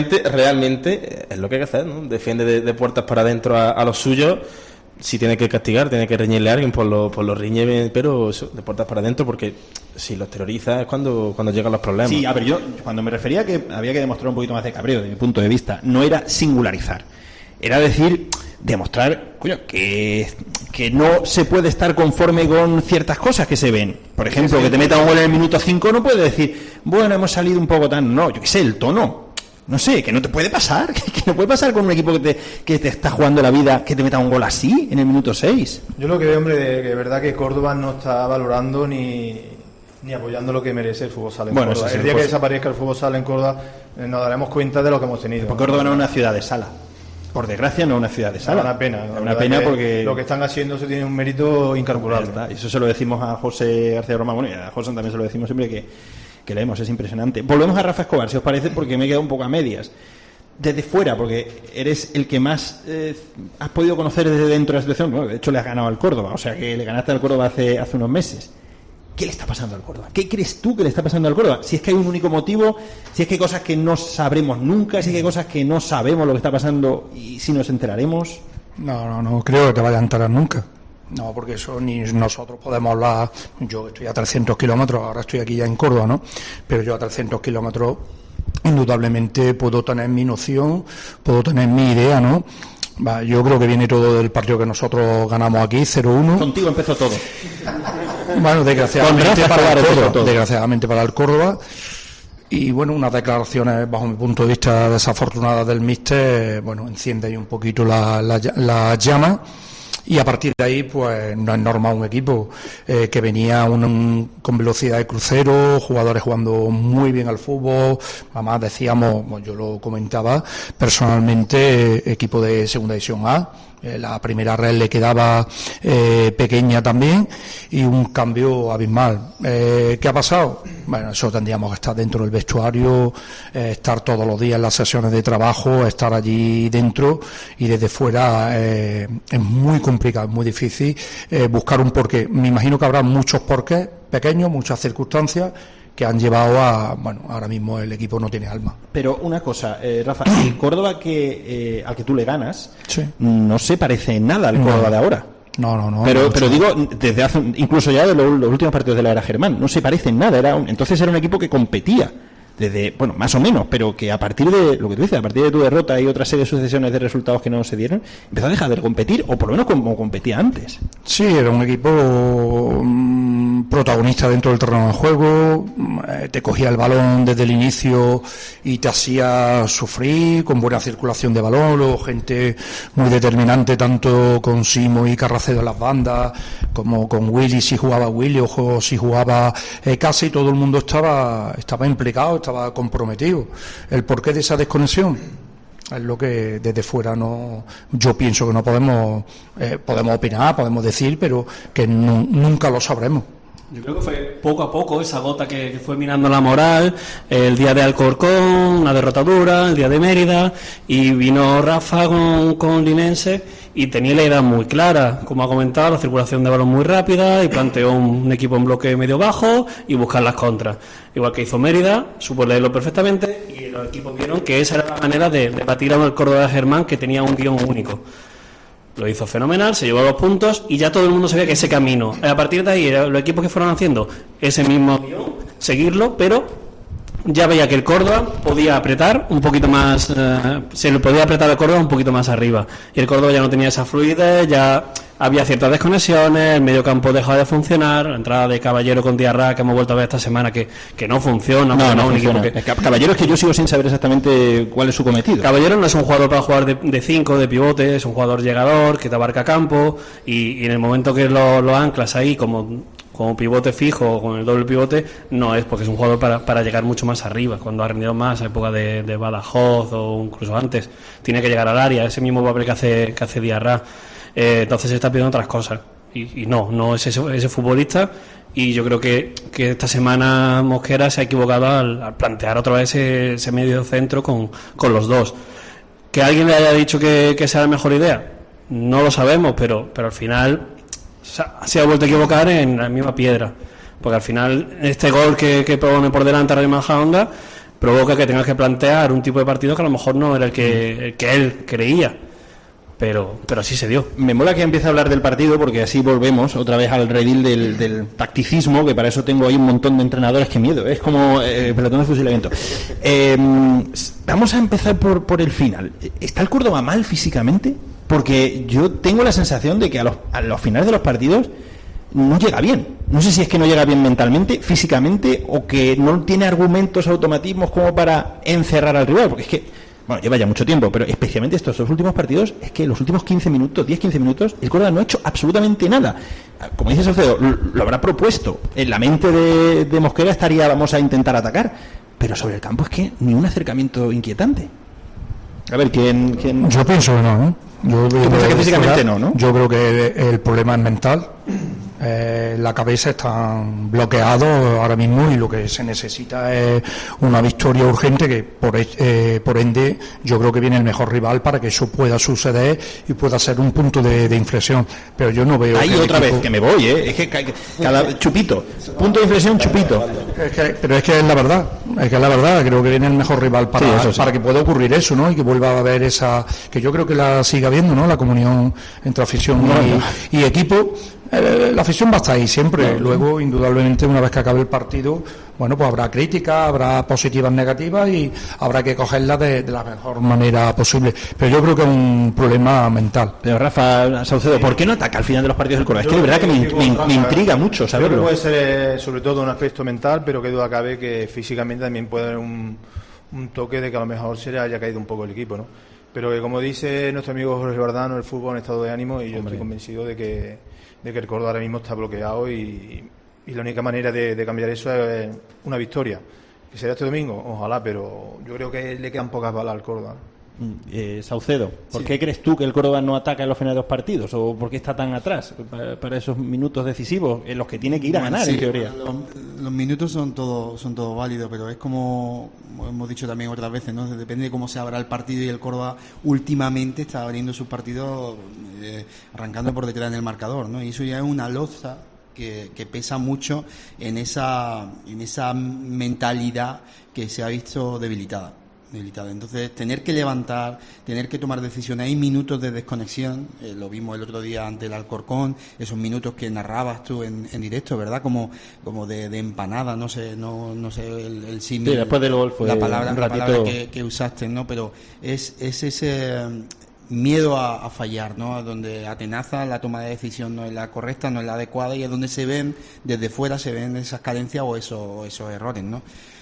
realmente es lo que hay que hacer, ¿no? Defiende de puertas para adentro a los suyos. Si tiene que castigar, tiene que reñirle a alguien, pues lo riñe, pero eso, de puertas para adentro, porque si los terroriza es cuando llegan los problemas. Sí, a ver, yo cuando me refería a que había que demostrar un poquito más de cabreo, de mi punto de vista, no era singularizar. Era decir, demostrar, coño, que no se puede estar conforme con ciertas cosas que se ven. Por ejemplo, que te meta un gol en el minuto 5, no puede decir, bueno, hemos salido un poco tan... No, yo qué sé, el tono. No sé, que no te puede pasar, que no puede pasar con un equipo que te está jugando la vida, que te meta un gol así en el minuto 6. Yo lo que veo, hombre, de verdad que Córdoba no está valorando ni apoyando lo que merece el fútbol sala en Córdoba. El día que desaparezca el fútbol sala en Córdoba nos daremos cuenta de lo que hemos tenido. Porque Córdoba no es una ciudad de sala. Por desgracia no es una ciudad de sala. Es una pena. Es una pena porque lo que están haciendo se tiene un mérito incalculable. Eso se lo decimos a José García Román, bueno, y a José también se lo decimos siempre que leemos, es impresionante. Volvemos a Rafa Escobar, si os parece, porque me he quedado un poco a medias. Desde fuera, porque eres el que más has podido conocer desde dentro de la situación. Bueno, de hecho le has ganado al Córdoba, o sea que le ganaste al Córdoba hace unos meses. ¿Qué le está pasando al Córdoba? ¿Qué crees tú que le está pasando al Córdoba? Si es que hay un único motivo, si es que hay cosas que no sabremos nunca, si es que hay cosas que no sabemos lo que está pasando y si nos enteraremos. No creo que te vaya a enterar nunca. No, porque eso ni nosotros podemos hablar. Yo estoy a 300 kilómetros, ahora estoy aquí ya en Córdoba, ¿no? Pero yo a 300 kilómetros indudablemente puedo tener mi noción, puedo tener mi idea, ¿no? Yo creo que viene todo del partido que nosotros ganamos aquí, 0-1. Contigo empezó todo. Bueno, desgraciadamente para el Córdoba. Y bueno, unas declaraciones, bajo mi punto de vista, desafortunadas del míster, bueno, enciende ahí un poquito la llama. Y a partir de ahí, pues no es normal un equipo que venía con velocidad de crucero, jugadores jugando muy bien al fútbol. Además decíamos, bueno, yo lo comentaba personalmente, equipo de Segunda División A. La primera red le quedaba pequeña también y un cambio abismal. ¿Qué ha pasado? Bueno, eso tendríamos que estar dentro del vestuario, estar todos los días en las sesiones de trabajo, estar allí dentro, y desde fuera es muy complicado, muy difícil buscar un porqué. Me imagino que habrá muchos porqués pequeños, muchas circunstancias que han llevado a, bueno, ahora mismo el equipo no tiene alma. Pero una cosa, Rafa, el Córdoba al que tú le ganas, sí, no se parece en nada al Córdoba de ahora. No. Pero digo, desde hace, incluso ya de los últimos partidos de la era Germán, no se parece en nada. Entonces era un equipo que competía. Desde, bueno, más o menos, pero que a partir de lo que tú dices, a partir de tu derrota y otra serie de sucesiones de resultados que no se dieron, empezó a dejar de competir, o por lo menos como competía antes. Sí, era un equipo protagonista dentro del terreno de juego, te cogía el balón desde el inicio y te hacía sufrir, con buena circulación de balón, o gente muy determinante, tanto con Simo y Carracedo en las bandas, como con Willy, si jugaba Willy, o si jugaba casi todo el mundo estaba implicado, estaba comprometido. El porqué de esa desconexión es lo que desde fuera yo pienso que no podemos opinar, podemos decir, pero que nunca lo sabremos. Yo creo que fue poco a poco esa gota que fue minando la moral. El día de Alcorcón, una derrota dura, el día de Mérida, y vino Rafa con Linense y tenía la idea muy clara, como ha comentado, la circulación de balón muy rápida, y planteó un equipo en bloque medio bajo y buscar las contras. Igual que hizo Mérida, supo leerlo perfectamente, y los equipos vieron que esa era la manera de batir a un Córdoba de Germán que tenía un guión único. Lo hizo fenomenal, se llevó a los puntos y ya todo el mundo sabía que ese camino, a partir de ahí los equipos que fueron haciendo ese mismo guión, seguirlo, pero ya veía que el Córdoba podía apretar un poquito más, se le podía apretar al Córdoba un poquito más arriba, y el Córdoba ya no tenía esa fluidez, ya había ciertas desconexiones, el medio campo dejaba de funcionar, la entrada de Caballero con Diarra, que hemos vuelto a ver esta semana que no funciona. No funciona. Caballero es que yo sigo sin saber exactamente cuál es su cometido. Caballero no es un jugador para jugar de 5, de pivote, es un jugador llegador, que te abarca campo, y en el momento que lo anclas ahí como pivote fijo o con el doble pivote, no es, porque es un jugador para llegar mucho más arriba, cuando ha rendido más, en época de Badajoz o incluso antes, tiene que llegar al área, ese mismo papel que hace Diarra. Entonces se está pidiendo otras cosas y no es ese futbolista, y yo creo que esta semana Mosquera se ha equivocado al plantear otra vez ese medio centro con los dos. Que alguien le haya dicho que sea la mejor idea, no lo sabemos, pero al final se ha vuelto a equivocar en la misma piedra, porque al final este gol que pone por delante a Rayo Majadahonda provoca que tengas que plantear un tipo de partido que a lo mejor no era el que él creía. Pero así se dio. Me mola que empiece a hablar del partido, porque así volvemos otra vez al redil del tacticismo, que para eso tengo ahí un montón de entrenadores. Que miedo, es como pelotón de fusilamiento. Vamos a empezar por el final. ¿Está el Córdoba mal físicamente? Porque yo tengo la sensación de que a los finales de los partidos no llega bien. No sé si es que no llega bien mentalmente, físicamente, o que no tiene argumentos, automatismos como para encerrar al rival, porque es que, bueno, lleva ya mucho tiempo, pero especialmente estos dos últimos partidos, es que los últimos 15 minutos, 10-15 minutos, el Córdoba no ha hecho absolutamente nada. Como dice Saucedo, lo habrá propuesto. En la mente de Mosquera estaría, vamos a intentar atacar, pero sobre el campo es que ni un acercamiento inquietante. A ver, ¿quién? Yo pienso que no, ¿no? ¿Tú piensas que físicamente no? Yo creo que el problema es mental. La cabeza está bloqueado ahora mismo y lo que se necesita es una victoria urgente que por ende yo creo que viene el mejor rival para que eso pueda suceder y pueda ser un punto de inflexión, pero yo no veo ahí otra vez que me voy, es que cada chupito, punto de inflexión, chupito, pero es que es la verdad, creo que viene el mejor rival para que pueda ocurrir eso, ¿no? Y que vuelva a haber esa, que yo creo que la siga habiendo, ¿no? La comunión entre afición y equipo. La afición va a estar ahí siempre. Luego, indudablemente, una vez que acabe el partido, bueno, pues habrá críticas, habrá positivas, negativas y habrá que cogerlas de la mejor manera posible. Pero yo creo que es un problema mental. Pero Rafa Saucedo, ¿por qué no ataca al final de los partidos del Córdoba? Es que de verdad que me intriga mucho saberlo. Puede ser sobre todo un aspecto mental, pero que duda cabe que físicamente también puede haber un toque de que a lo mejor se le haya caído un poco el equipo, ¿no? Pero que, como dice nuestro amigo Jorge Bardano, el fútbol en estado de ánimo, y yo estoy convencido de que el Córdoba ahora mismo está bloqueado y la única manera de cambiar eso es una victoria. ¿Que será este domingo? Ojalá, pero yo creo que le quedan pocas balas al Córdoba. Saucedo, ¿por qué crees tú que el Córdoba no ataca en los finales de los partidos? ¿O por qué está tan atrás para esos minutos decisivos en los que tiene que ir a ganar, en teoría? Los minutos son todo válidos, pero es como hemos dicho también otras veces, ¿no? Depende de cómo se abra el partido, y el Córdoba últimamente está abriendo sus partidos arrancando por detrás en el marcador, ¿no? Y eso ya es una losa que pesa mucho en esa mentalidad que se ha visto debilitada. Entonces, tener que levantar, tener que tomar decisiones, hay minutos de desconexión, lo vimos el otro día ante el Alcorcón, esos minutos que narrabas tú en directo, ¿verdad? Como de empanada, no sé el símil, sí, después del gol fue la palabra que usaste, ¿no? Pero es ese miedo a fallar, ¿no? Donde atenaza la toma de decisión no es la correcta, no es la adecuada, y es donde se ven, desde fuera se ven esas carencias o esos errores, ¿no?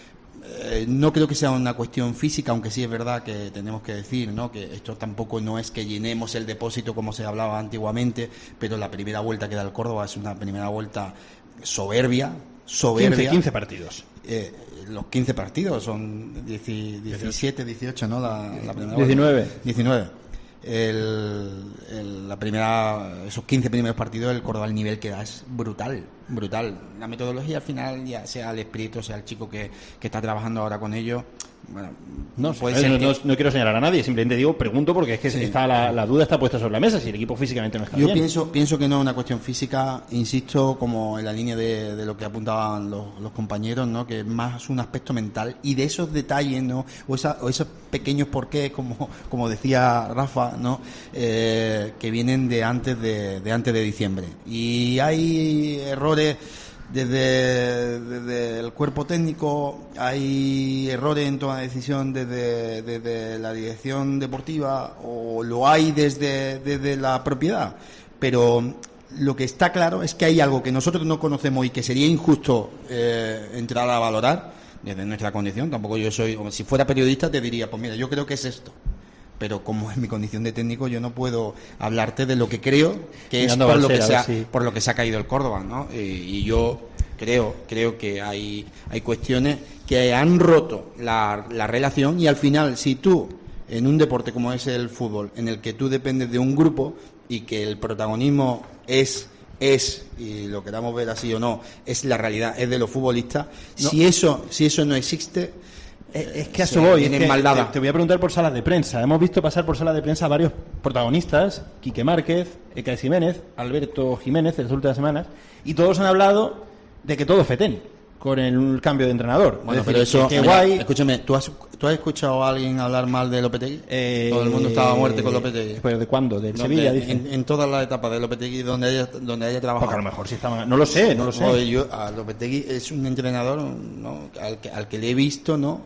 No creo que sea una cuestión física, aunque sí es verdad que tenemos que decir, ¿no? Que esto tampoco no es que llenemos el depósito como se hablaba antiguamente, pero la primera vuelta que da el Córdoba es una primera vuelta soberbia. 15 partidos. Los 15 partidos son 17, 18, ¿no? La primera 19. 19. La primera, esos 15 primeros partidos, el Córdoba, el nivel que da es brutal. La metodología al final, ya sea el espíritu, sea el chico que está trabajando ahora con ellos, bueno, no quiero señalar a nadie, simplemente pregunto porque es que sí, está la duda está puesta sobre la mesa, si el equipo físicamente no está bien. Yo pienso que no es una cuestión física, insisto, como en la línea de lo que apuntaban los compañeros, ¿no? Que es más un aspecto mental, y de esos detalles, ¿no? o esos pequeños porqués, como decía Rafa, ¿no? Que vienen de antes de diciembre, y hay errores desde el cuerpo técnico, hay errores en toma de decisión desde la dirección deportiva, o lo hay desde la propiedad, pero lo que está claro es que hay algo que nosotros no conocemos y que sería injusto entrar a valorar desde nuestra condición. Tampoco yo soy, si fuera periodista te diría, pues mira, yo creo que es esto, pero como es mi condición de técnico, yo no puedo hablarte de lo que creo que es por lo que se ha caído el Córdoba, ¿no? Y yo creo que hay cuestiones que han roto la relación, y al final, si tú, en un deporte como es el fútbol, en el que tú dependes de un grupo y que el protagonismo es, y lo queramos ver así o no, es la realidad, es de los futbolistas, no. Si eso no existe, es que a eso voy. Te voy a preguntar por salas de prensa. Hemos visto pasar por salas de prensa varios protagonistas: Quique Márquez, Ekaes Jiménez, Alberto Jiménez, en las últimas semanas, y todos han hablado de que todo fetén con el cambio de entrenador. Bueno, pero eso, guay. Escúchame, ¿tú has escuchado a alguien hablar mal de Lopetegui? Todo el mundo estaba a muerte con Lopetegui. ¿Pero de cuándo? ¿Del Sevilla? En todas las etapas de Lopetegui donde haya trabajado. Porque a lo mejor sí estaba... No lo sé. A Lopetegui es un entrenador, ¿no? al que le he visto, ¿no?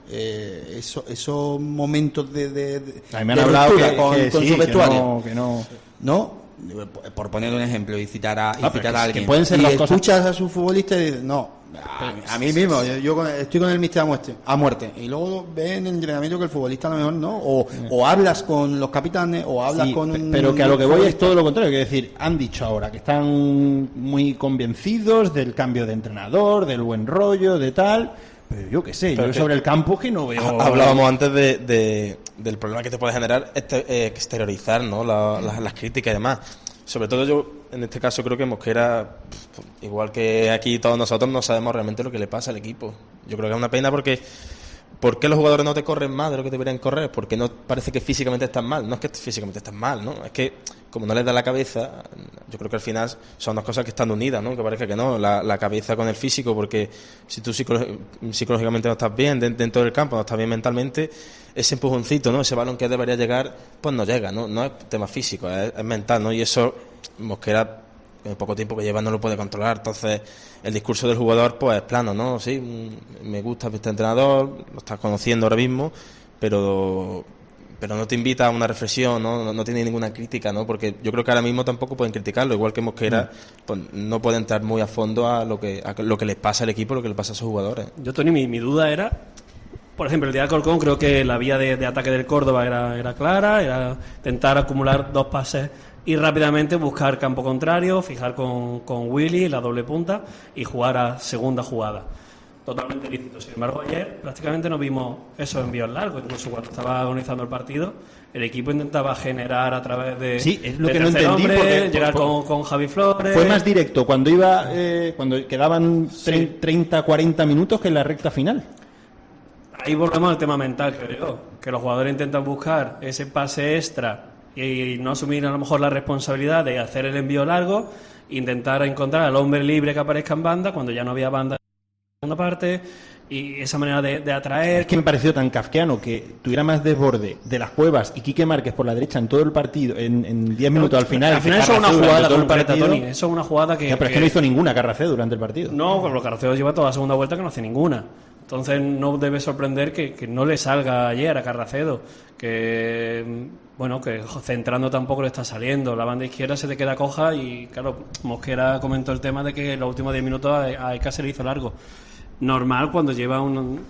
Esos momentos de a mí me han hablado con su vestuario. Que no. ¿No? por poner un ejemplo y citar a alguien, que pueden ser y las escuchas cosas a su futbolista y dices, no, a mí mismo, yo estoy con el míster a muerte, y luego ves en el entrenamiento que el futbolista a lo mejor no, o hablas con los capitanes, o hablas con... Pero que a lo que voy es todo lo contrario, que decir, han dicho ahora que están muy convencidos del cambio de entrenador, del buen rollo, de tal... Pero yo qué sé, yo sobre el campo que no veo... Hablábamos antes del problema que te puede generar exteriorizar, ¿no? las críticas y demás. Sobre todo yo, en este caso, creo que Mosquera, igual que aquí todos nosotros, no sabemos realmente lo que le pasa al equipo. Yo creo que es una pena porque... ¿Por qué los jugadores no te corren más de lo que deberían correr? Porque no parece que físicamente están mal. No es que físicamente están mal, ¿no? Es que, como no les da la cabeza, yo creo que al final son dos cosas que están unidas, ¿no? Que parece que no, la cabeza con el físico, porque si tú psicológicamente no estás bien dentro del campo, no estás bien mentalmente, ese empujoncito, ¿no? Ese balón que debería llegar, pues no llega, ¿no? No es tema físico, es mental, ¿no? Y eso, Mosquera, en poco tiempo que lleva, no lo puede controlar. Entonces, el discurso del jugador, pues es plano, ¿no? Sí, me gusta este entrenador, lo estás conociendo ahora mismo, pero no te invita a una reflexión, no tiene ninguna crítica, ¿no? Porque yo creo que ahora mismo tampoco pueden criticarlo, igual que Mosquera, pues no puede entrar muy a fondo a lo que les pasa al equipo, lo que le pasa a sus jugadores. Yo, Tony, mi duda era, por ejemplo, el día de Alcorcón, creo que la vía de ataque del Córdoba era clara, era intentar acumular 2 pases y rápidamente buscar campo contrario, fijar con Willy la doble punta y jugar a segunda jugada. Totalmente lícito. Sin embargo, ayer prácticamente no vimos esos envíos largos. Incluso cuando estaba agonizando el partido, el equipo intentaba generar a través de... Sí, es lo que no entendí. Porque llegar con Javi Flores... Fue más directo cuando cuando quedaban 30, 40 minutos que en la recta final. Ahí volvemos al tema mental, creo yo. Que los jugadores intentan buscar ese pase extra y no asumir a lo mejor la responsabilidad de hacer el envío largo, intentar encontrar al hombre libre que aparezca en banda cuando ya no había banda en la segunda parte, y esa manera de atraer... Es que me pareció tan kafkiano que tuviera más desborde de las Cuevas y Quique Márquez por la derecha en todo el partido, en 10 minutos al final. Al final eso es una jugada completa, Tony. Eso es una jugada que... pero es que no hizo ninguna Carracedo durante el partido. No, pero Carracedo lleva toda la segunda vuelta que no hace ninguna. Entonces no debe sorprender que no le salga ayer a Carracedo, que centrando tampoco le está saliendo. La banda izquierda se te queda coja y, claro, Mosquera comentó el tema de que los últimos 10 minutos a Eka se le hizo largo. Normal cuando lleva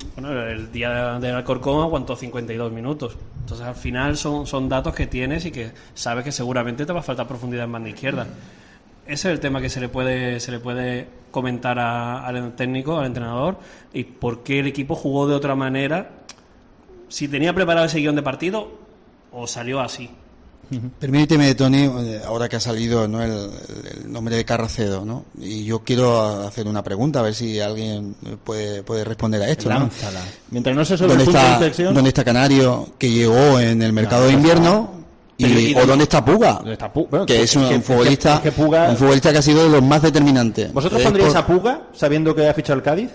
el día del Alcorcón aguantó 52 minutos. Entonces al final son datos que tienes y que sabes que seguramente te va a faltar profundidad en banda izquierda. Ese es el tema que se le puede comentar al técnico, al entrenador, y por qué el equipo jugó de otra manera, si tenía preparado ese guión de partido o salió así. Permíteme, Tony, ahora que ha salido, ¿no?, el nombre de Carracedo, ¿no?, y yo quiero hacer una pregunta, a ver si alguien puede responder a esto, ¿no? Lánzala. Mientras no se sobre el punto de inflexión. ¿Dónde está Canario, que llegó en el mercado de invierno? ¿O dónde está Puga? Bueno, que es un futbolista que ha sido de los más determinantes. ¿Vosotros pondríais a Puga sabiendo que ha fichado el Cádiz?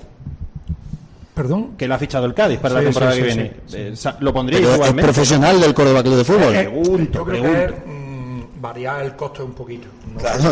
¿Perdón? Que lo ha fichado el Cádiz para la temporada que viene. ¿Lo pondríais igualmente? ¿Es profesional del Córdoba Club de Fútbol? Yo creo que variar el coste un poquito. Claro,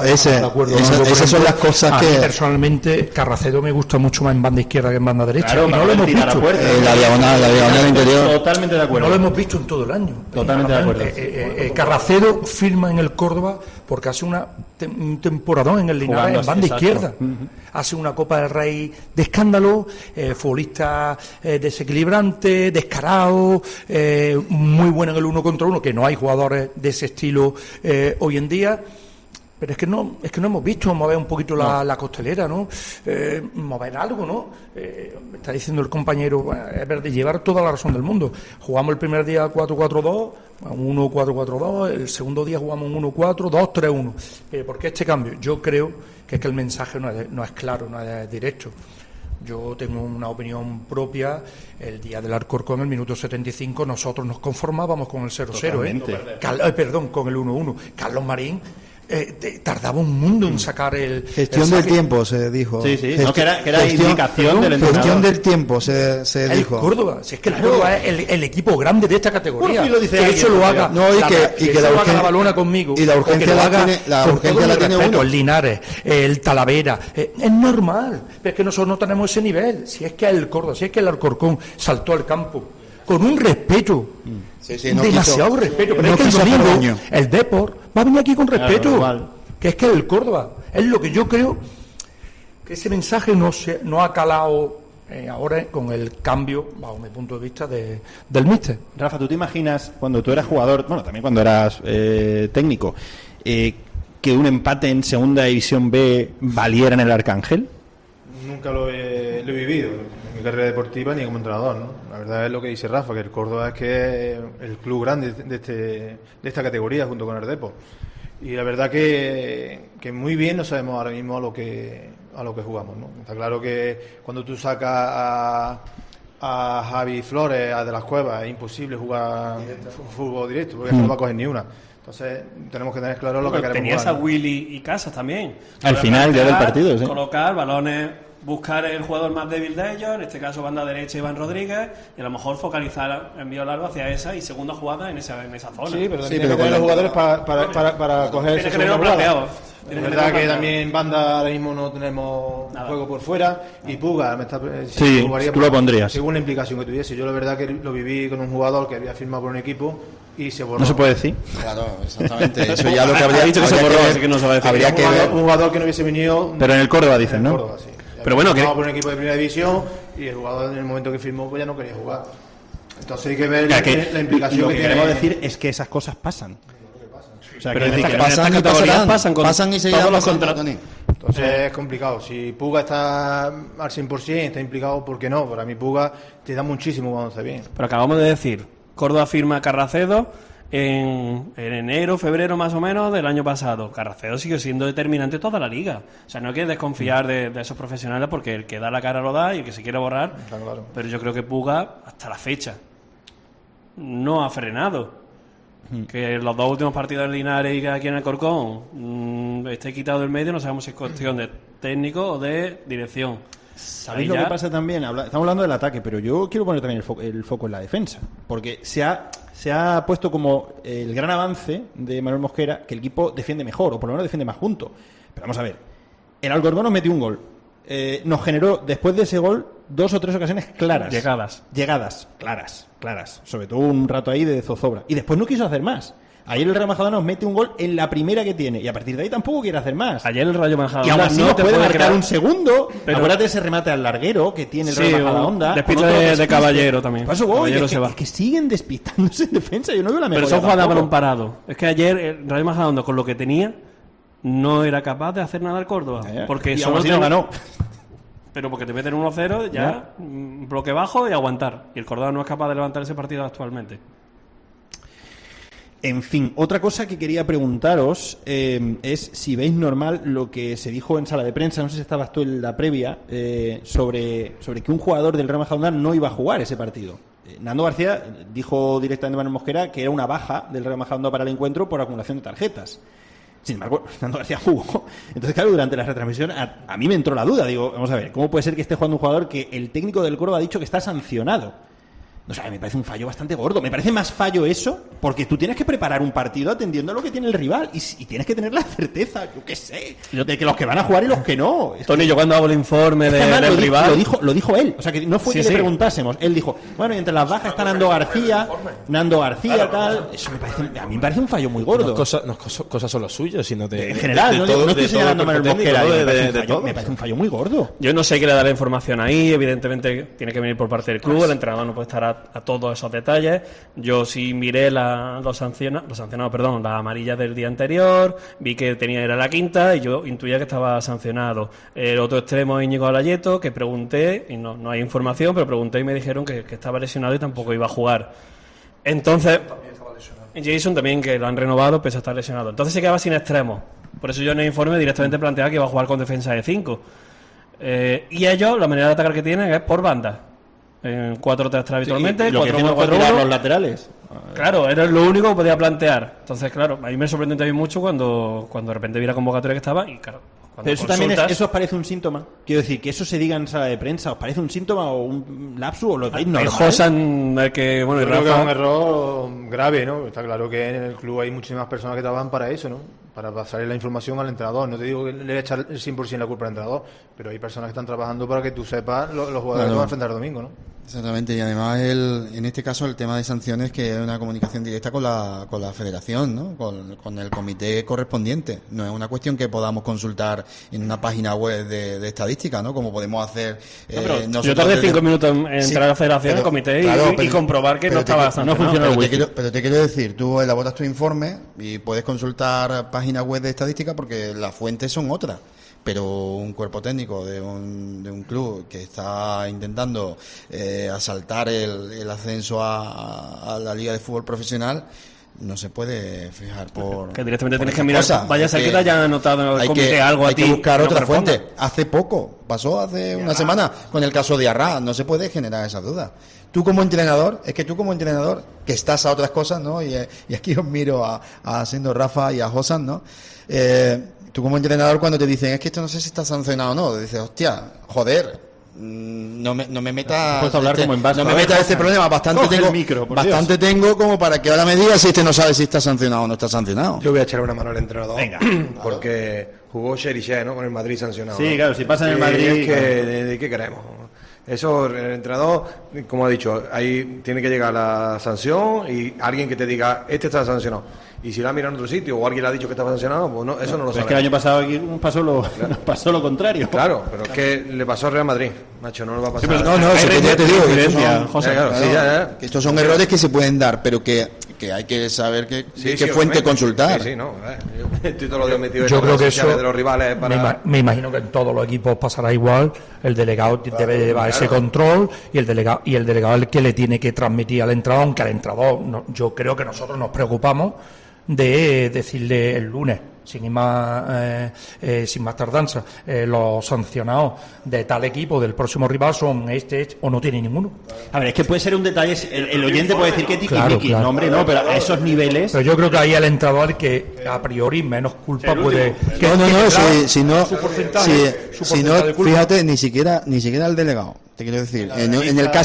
esas son las cosas que... A mí, personalmente, Carracedo me gusta mucho más en banda izquierda que en banda derecha. Claro, y no lo hemos visto. La diagonal interior. Totalmente de acuerdo. No lo hemos visto en todo el año. Totalmente de acuerdo. Carracedo firma en el Córdoba porque hace un temporadón en el Linares en banda izquierda. Hace una Copa del Rey de escándalo, futbolista desequilibrante, descarado, muy bueno en el 1 contra 1, que no hay jugadores de ese estilo hoy en día. Pero es que no hemos visto mover un poquito la costelera, ¿no? Mover algo, ¿no? Me está diciendo el compañero, es verdad, llevar toda la razón del mundo. Jugamos el primer día 4-4-2, un 1-4-4-2, el segundo día jugamos un 1-4, 2-3-1. ¿Por qué este cambio? Yo creo que es que el mensaje no es claro, no es directo. Yo tengo una opinión propia. El día del Alcorcón, en el minuto 75, nosotros nos conformábamos con el 0-0, con el 1-1. Carlos Marín tardaba un mundo en sacar el... Gestión del tiempo, se dijo. Sí. Que era indicación del entrenador. Gestión del tiempo, se dijo. El Córdoba, si es que el Córdoba es el equipo grande de esta categoría. Lo dice que eso lo haga... y que la balona conmigo. Y la urgencia la tiene uno. El Linares, el Talavera. Es normal. Pero es que nosotros no tenemos ese nivel. Si es que el Córdoba, si es que el Alcorcón saltó al campo con un respeto... demasiado respeto, pero es que el domingo el Depor va a venir aquí con respeto. Claro, que es que el Córdoba es lo que yo creo que ese mensaje no ha calado ahora con el cambio, bajo mi punto de vista, del míster. Rafa, ¿tú te imaginas cuando tú eras jugador, bueno, también cuando eras técnico, que un empate en Segunda División B valiera en el Arcángel? Nunca lo he vivido en mi carrera deportiva ni como entrenador, ¿no? La verdad es lo que dice Rafa, que el Córdoba es que es el club grande de esta categoría junto con el Depor. Y la verdad que muy bien no sabemos ahora mismo a lo que jugamos, ¿no? Está claro que cuando tú sacas a Javi Flores, a De las Cuevas, es imposible jugar fútbol directo, porque no va a coger ni una. Entonces tenemos que tener claro lo que queremos tenías jugar, a Willy y Casas también. Al final ya del partido, sí. Colocar balones, buscar el jugador más débil de ellos, en este caso banda derecha Iván Rodríguez, y a lo mejor focalizar envío largo hacia esa y segunda jugada en esa zona. Sí, pero tiene que tener los jugadores para coger ese segundo jugada. Es verdad que también banda ahora mismo no tenemos juego por fuera y Puga sí, tú lo pondrías según la implicación que tuviese. Yo la verdad que lo viví con un jugador que había firmado por un equipo y se borró. ¿No se puede decir? Claro, exactamente. Eso ya lo que habría dicho que se borró, así que no se va a decir. Habría que un jugador que no hubiese venido. Pero en el Córdoba dicen, ¿no? En el Córdoba, sí. Pero bueno, que por un equipo de primera división y el jugador en el momento que firmó pues ya no quería jugar. Entonces hay que ver la implicación lo que queremos decir es que esas cosas pasan. O sea, pero que en estas categorías pasan y se todos los contratos. Entonces es complicado. Si Puga está al 100%, está implicado, ¿por qué no? Para mí Puga te da muchísimo cuando está bien. Pero acabamos de decir, Córdoba firma a Carracedo en enero, febrero más o menos del año pasado. Carracedo sigue siendo determinante toda la liga. O sea, no hay que desconfiar de esos profesionales porque el que da la cara lo da y el que se quiere borrar. Claro. Pero yo creo que Puga, hasta la fecha, no ha frenado. Que los dos últimos partidos de Linares y aquí en Alcorcón esté quitado del medio, no sabemos si es cuestión de técnico o de dirección. ¿Sabéis lo que pasa también? Estamos hablando del ataque, pero yo quiero poner también el foco en la defensa, porque se ha puesto como el gran avance de Manuel Mosquera que el equipo defiende mejor, o por lo menos defiende más junto. Pero vamos a ver, el Alcorcón nos metió un gol, nos generó después de ese gol 2 o 3 ocasiones claras. Llegadas, claras. Sobre todo un rato ahí de zozobra. Y después no quiso hacer más. Ayer el Rayo Majadahonda nos mete un gol en la primera que tiene y a partir de ahí tampoco quiere hacer más. Ayer el Rayo Majadahonda y aún así no puede marcar un segundo. Pero acuérdate ese remate al larguero que tiene el Rayo Majadahonda. Despiste de Caballero también. Por eso voy, que siguen despistándose en defensa. Yo no veo la mejor. Pero son jugadas a balón parado. Es que ayer el Rayo Majadahonda con lo que tenía no era capaz de hacer nada al Córdoba. Porque y aún así no ganó. Pero porque te meten 1-0 ya, bloque bajo y aguantar. Y el Córdoba no es capaz de levantar ese partido actualmente. En fin, otra cosa que quería preguntaros es si veis normal lo que se dijo en sala de prensa, no sé si estabas tú en la previa, sobre que un jugador del Real Majadahonda no iba a jugar ese partido. Nando García dijo directamente a Manuel Mosquera que era una baja del Real Majadahonda para el encuentro por acumulación de tarjetas. Sin embargo, Nando García jugó. Entonces, claro, durante la retransmisión a mí me entró la duda. Digo, vamos a ver, ¿cómo puede ser que esté jugando un jugador que el técnico del Córdoba ha dicho que está sancionado? O sea, me parece un fallo bastante gordo. Me parece más fallo eso, porque tú tienes que preparar un partido atendiendo a lo que tiene el rival y tienes que tener la certeza, yo qué sé, de que los que van a jugar y los que no. Tony, yo cuando hago el informe del rival... Lo dijo él. O sea, que no fue que le preguntásemos. Él dijo, bueno, y entre las bajas está Nando García, tal... Eso a mí me parece un fallo muy gordo. No es cosa solo suyo, sino de... En general, no estoy señalando a Manuel Mosquera. Me parece un fallo muy gordo. Yo no sé qué le dará información ahí. Evidentemente tiene que venir por parte del club. El entrenador no puede estar a todos esos detalles. Yo sí miré la amarilla del día anterior, vi que era la quinta y yo intuía que estaba sancionado. El otro extremo, Íñigo Alayeto, que pregunté, y no hay información, pero pregunté y me dijeron que estaba lesionado y tampoco iba a jugar. Entonces, Jason también, que lo han renovado pese a estar lesionado. Entonces se quedaba sin extremos. Por eso yo en el informe directamente planteaba que iba a jugar con defensa de 5. Y ellos, la manera de atacar que tienen es por banda. En 4-3-3 habitualmente, 4-1-4-1. Los laterales. Claro, era lo único que podía plantear. Entonces, claro, a mí me sorprendió también mucho cuando de repente vi la convocatoria que estaba y claro. Pero eso también ¿eso os parece un síntoma? Quiero decir, que eso se diga en sala de prensa, ¿os parece un síntoma o un lapsus o lo veis normal? Creo que es un error grave, ¿no? Está claro que en el club hay muchísimas personas que trabajan para eso, ¿no? Para pasarle la información al entrenador. No te digo que le voy a echar el 100% la culpa al entrenador, pero hay personas que están trabajando para que tú sepas los jugadores que van a enfrentar el domingo, ¿no? Exactamente, y además en este caso el tema de sanciones, que es una comunicación directa con la federación, ¿no? Con el comité correspondiente. No es una cuestión que podamos consultar en una página web de estadística, ¿no? Como podemos hacer yo tardé 5 minutos en entrar a la federación, al comité, y comprobar que no estaba sancionado. No funciona el wifi. Pero te quiero decir, tú elaboras tu informe y puedes consultar páginas web de estadística porque las fuentes son otras. Pero un cuerpo técnico de un club que está intentando asaltar el ascenso a la Liga de Fútbol Profesional no se puede fijar por... Que directamente tienes que mirar, vaya a ser que te hayan anotado en el comité algo a ti. Hay que buscar otra fuente. Hace poco, pasó hace una semana con el caso de Arrá, no se puede generar esas dudas. Tú como entrenador, que estás a otras cosas, ¿no? Y aquí os miro a siendo Rafa y a Josan, ¿no? Tú como entrenador, cuando te dicen, es que esto no sé si está sancionado o no, dices, hostia, joder, no me metas este problema, bastante tengo como para que ahora me digas si este no sabe si está sancionado o no está sancionado. Yo voy a echar una mano al entrenador. Venga. Porque jugó Cheriché, ¿no? Con el Madrid sancionado. Sí, claro, si pasa en el Madrid... Es que, ¿de qué queremos? Eso, el entrenador, como ha dicho, ahí tiene que llegar la sanción y alguien que te diga, este está sancionado. Y si la mira en otro sitio o alguien le ha dicho que estaba sancionado, pues no, eso no lo sabemos. Es que el año pasado aquí pasó lo contrario. Claro, pero es que le pasó al Real Madrid, macho, no lo va a pasar. Sí, pero ya te digo, que estos son errores que se pueden dar, pero que hay que saber qué fuente consultar. Yo estoy todos los días metido yo en creo que eso de los rivales para... me imagino que en todos los equipos pasará igual. El delegado debe llevar ese control y el delegado es el que le tiene que transmitir al entrenador, aunque al entrenador yo creo que nosotros nos preocupamos de decirle el lunes, sin más tardanza, los sancionados de tal equipo del próximo rival son este o no tiene ninguno. A ver, es que puede ser un detalle, el oyente puede decir que tiki-miki, no, hombre, no, pero a esos niveles... Pero yo creo que ahí el entrenador que a priori menos culpa puede... Si no, fíjate, ni siquiera el delegado. Te quiero decir, en el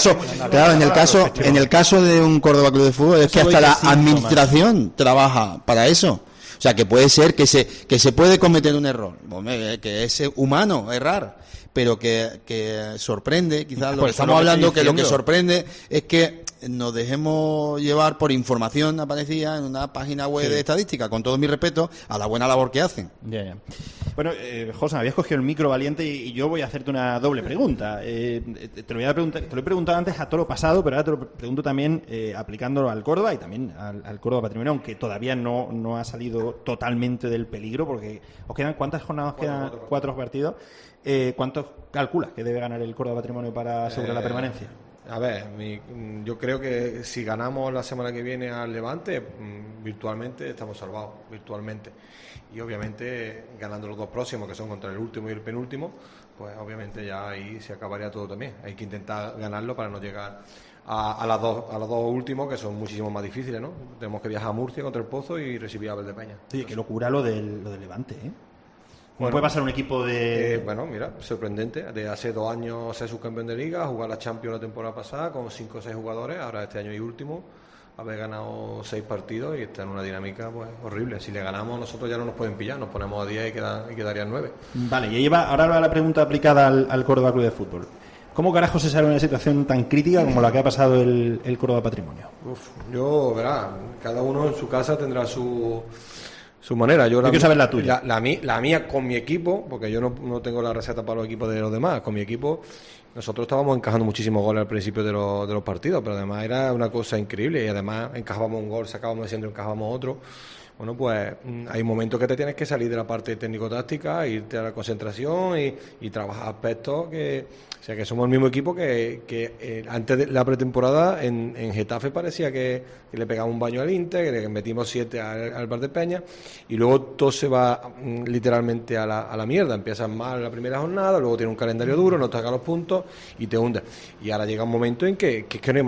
caso de un Córdoba Club de Fútbol es que hasta la administración trabaja para eso. O sea, que puede ser que se puede cometer un error, que es humano errar, pero que sorprende, quizás lo que estamos hablando, que lo que sorprende es que nos dejemos llevar por información aparecida en una página web de estadística, con todo mi respeto a la buena labor que hacen. Ya. Bueno, José, me habías cogido el micro, valiente, y yo voy a hacerte una doble pregunta. Te lo he preguntado antes a Toro Pasado, pero ahora te lo pregunto también aplicándolo al Córdoba y también al Córdoba Patrimonio, aunque todavía no ha salido totalmente del peligro, porque os quedan, ¿cuántas jornadas quedan? 4 partidos. ¿Cuántos calculas que debe ganar el Córdoba Patrimonio para asegurar la permanencia? A ver, yo creo que si ganamos la semana que viene al Levante, virtualmente estamos salvados, virtualmente. Y obviamente ganando los 2 próximos, que son contra el último y el penúltimo, pues obviamente ya ahí se acabaría todo también. Hay que intentar ganarlo para no llegar a los dos últimos, que son muchísimo más difíciles, ¿no? Tenemos que viajar a Murcia contra el Pozo y recibir a Valdepeña. Sí, qué locura lo del Levante, ¿eh? ¿Cómo puede pasar un equipo de...? Bueno, mira, sorprendente. De hace 2 años ser subcampeón de Liga, jugar la Champions la temporada pasada con 5 o 6 jugadores, ahora este año y último, haber ganado 6 partidos y está en una dinámica pues horrible. Si le ganamos, nosotros ya no nos pueden pillar, nos ponemos a 10 y quedarían 9. Vale, y ahora va la pregunta aplicada al Córdoba Club de Fútbol. ¿Cómo carajo se sale de una situación tan crítica como la que ha pasado el Córdoba Patrimonio? Verá, cada uno en su casa tendrá su manera. Yo quiero saber la tuya. La mía con mi equipo, porque yo no tengo la receta para los equipos de los demás. Con mi equipo, nosotros estábamos encajando muchísimos goles al principio de los partidos, pero además era una cosa increíble y además encajábamos un gol, sacábamos de centro, encajábamos otro. Bueno, pues hay momentos que te tienes que salir de la parte técnico-táctica, irte a la concentración y trabajar aspectos que somos el mismo equipo que antes de la pretemporada en Getafe parecía que le pegaba un baño al Inter, que le metimos 7 al Valdepeña y luego todo se va literalmente a la mierda. Empiezas mal la primera jornada, luego tiene un calendario duro, no te saca los puntos y te hundes. Y ahora llega un momento en que no hay manera.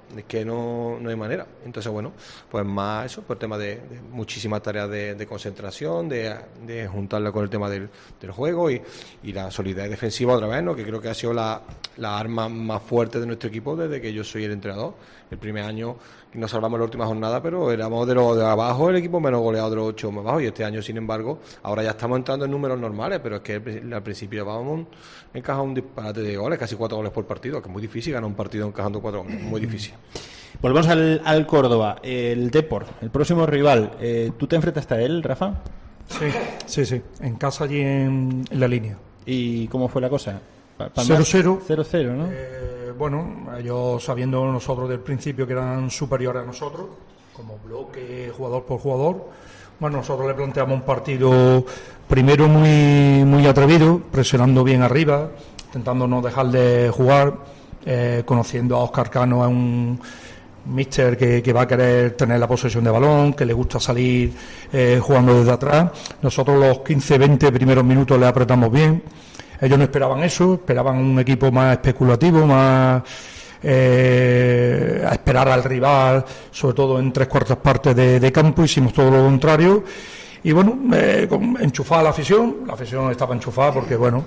es que no hay manera. Entonces, bueno, pues más eso, por el tema de muchísimas tareas de concentración, de juntarla con el tema del juego y la solidez defensiva otra vez, ¿no? Que creo que ha sido la arma más fuerte de nuestro equipo desde que yo soy el entrenador. El primer año nos salvamos en la última jornada, pero éramos de abajo el equipo menos goleado de los 8 más abajo, y este año, sin embargo, ahora ya estamos entrando en números normales, pero es que al principio vamos a encajar un disparate de goles, casi 4 goles por partido, que es muy difícil ganar un partido encajando 4 goles, muy difícil. Volvemos al Córdoba, el Depor, el próximo rival. ¿Tú te enfrentaste a él, Rafa? Sí, en casa allí en la línea. ¿Y cómo fue la cosa? 0-0. 0-0, ¿no? Bueno, ellos sabiendo nosotros del principio que eran superiores a nosotros, como bloque, jugador por jugador, bueno, nosotros le planteamos un partido primero muy atrevido, presionando bien arriba, intentando no dejar de jugar, conociendo a Óscar Cano, a un míster que va a querer tener la posesión de balón, que le gusta salir jugando desde atrás. Nosotros los 15-20 primeros minutos le apretamos bien. Ellos no esperaban eso, esperaban un equipo más especulativo, más a esperar al rival, sobre todo en 3/4 partes de campo. Hicimos todo lo contrario. Y bueno, enchufada la afición estaba enchufada porque bueno,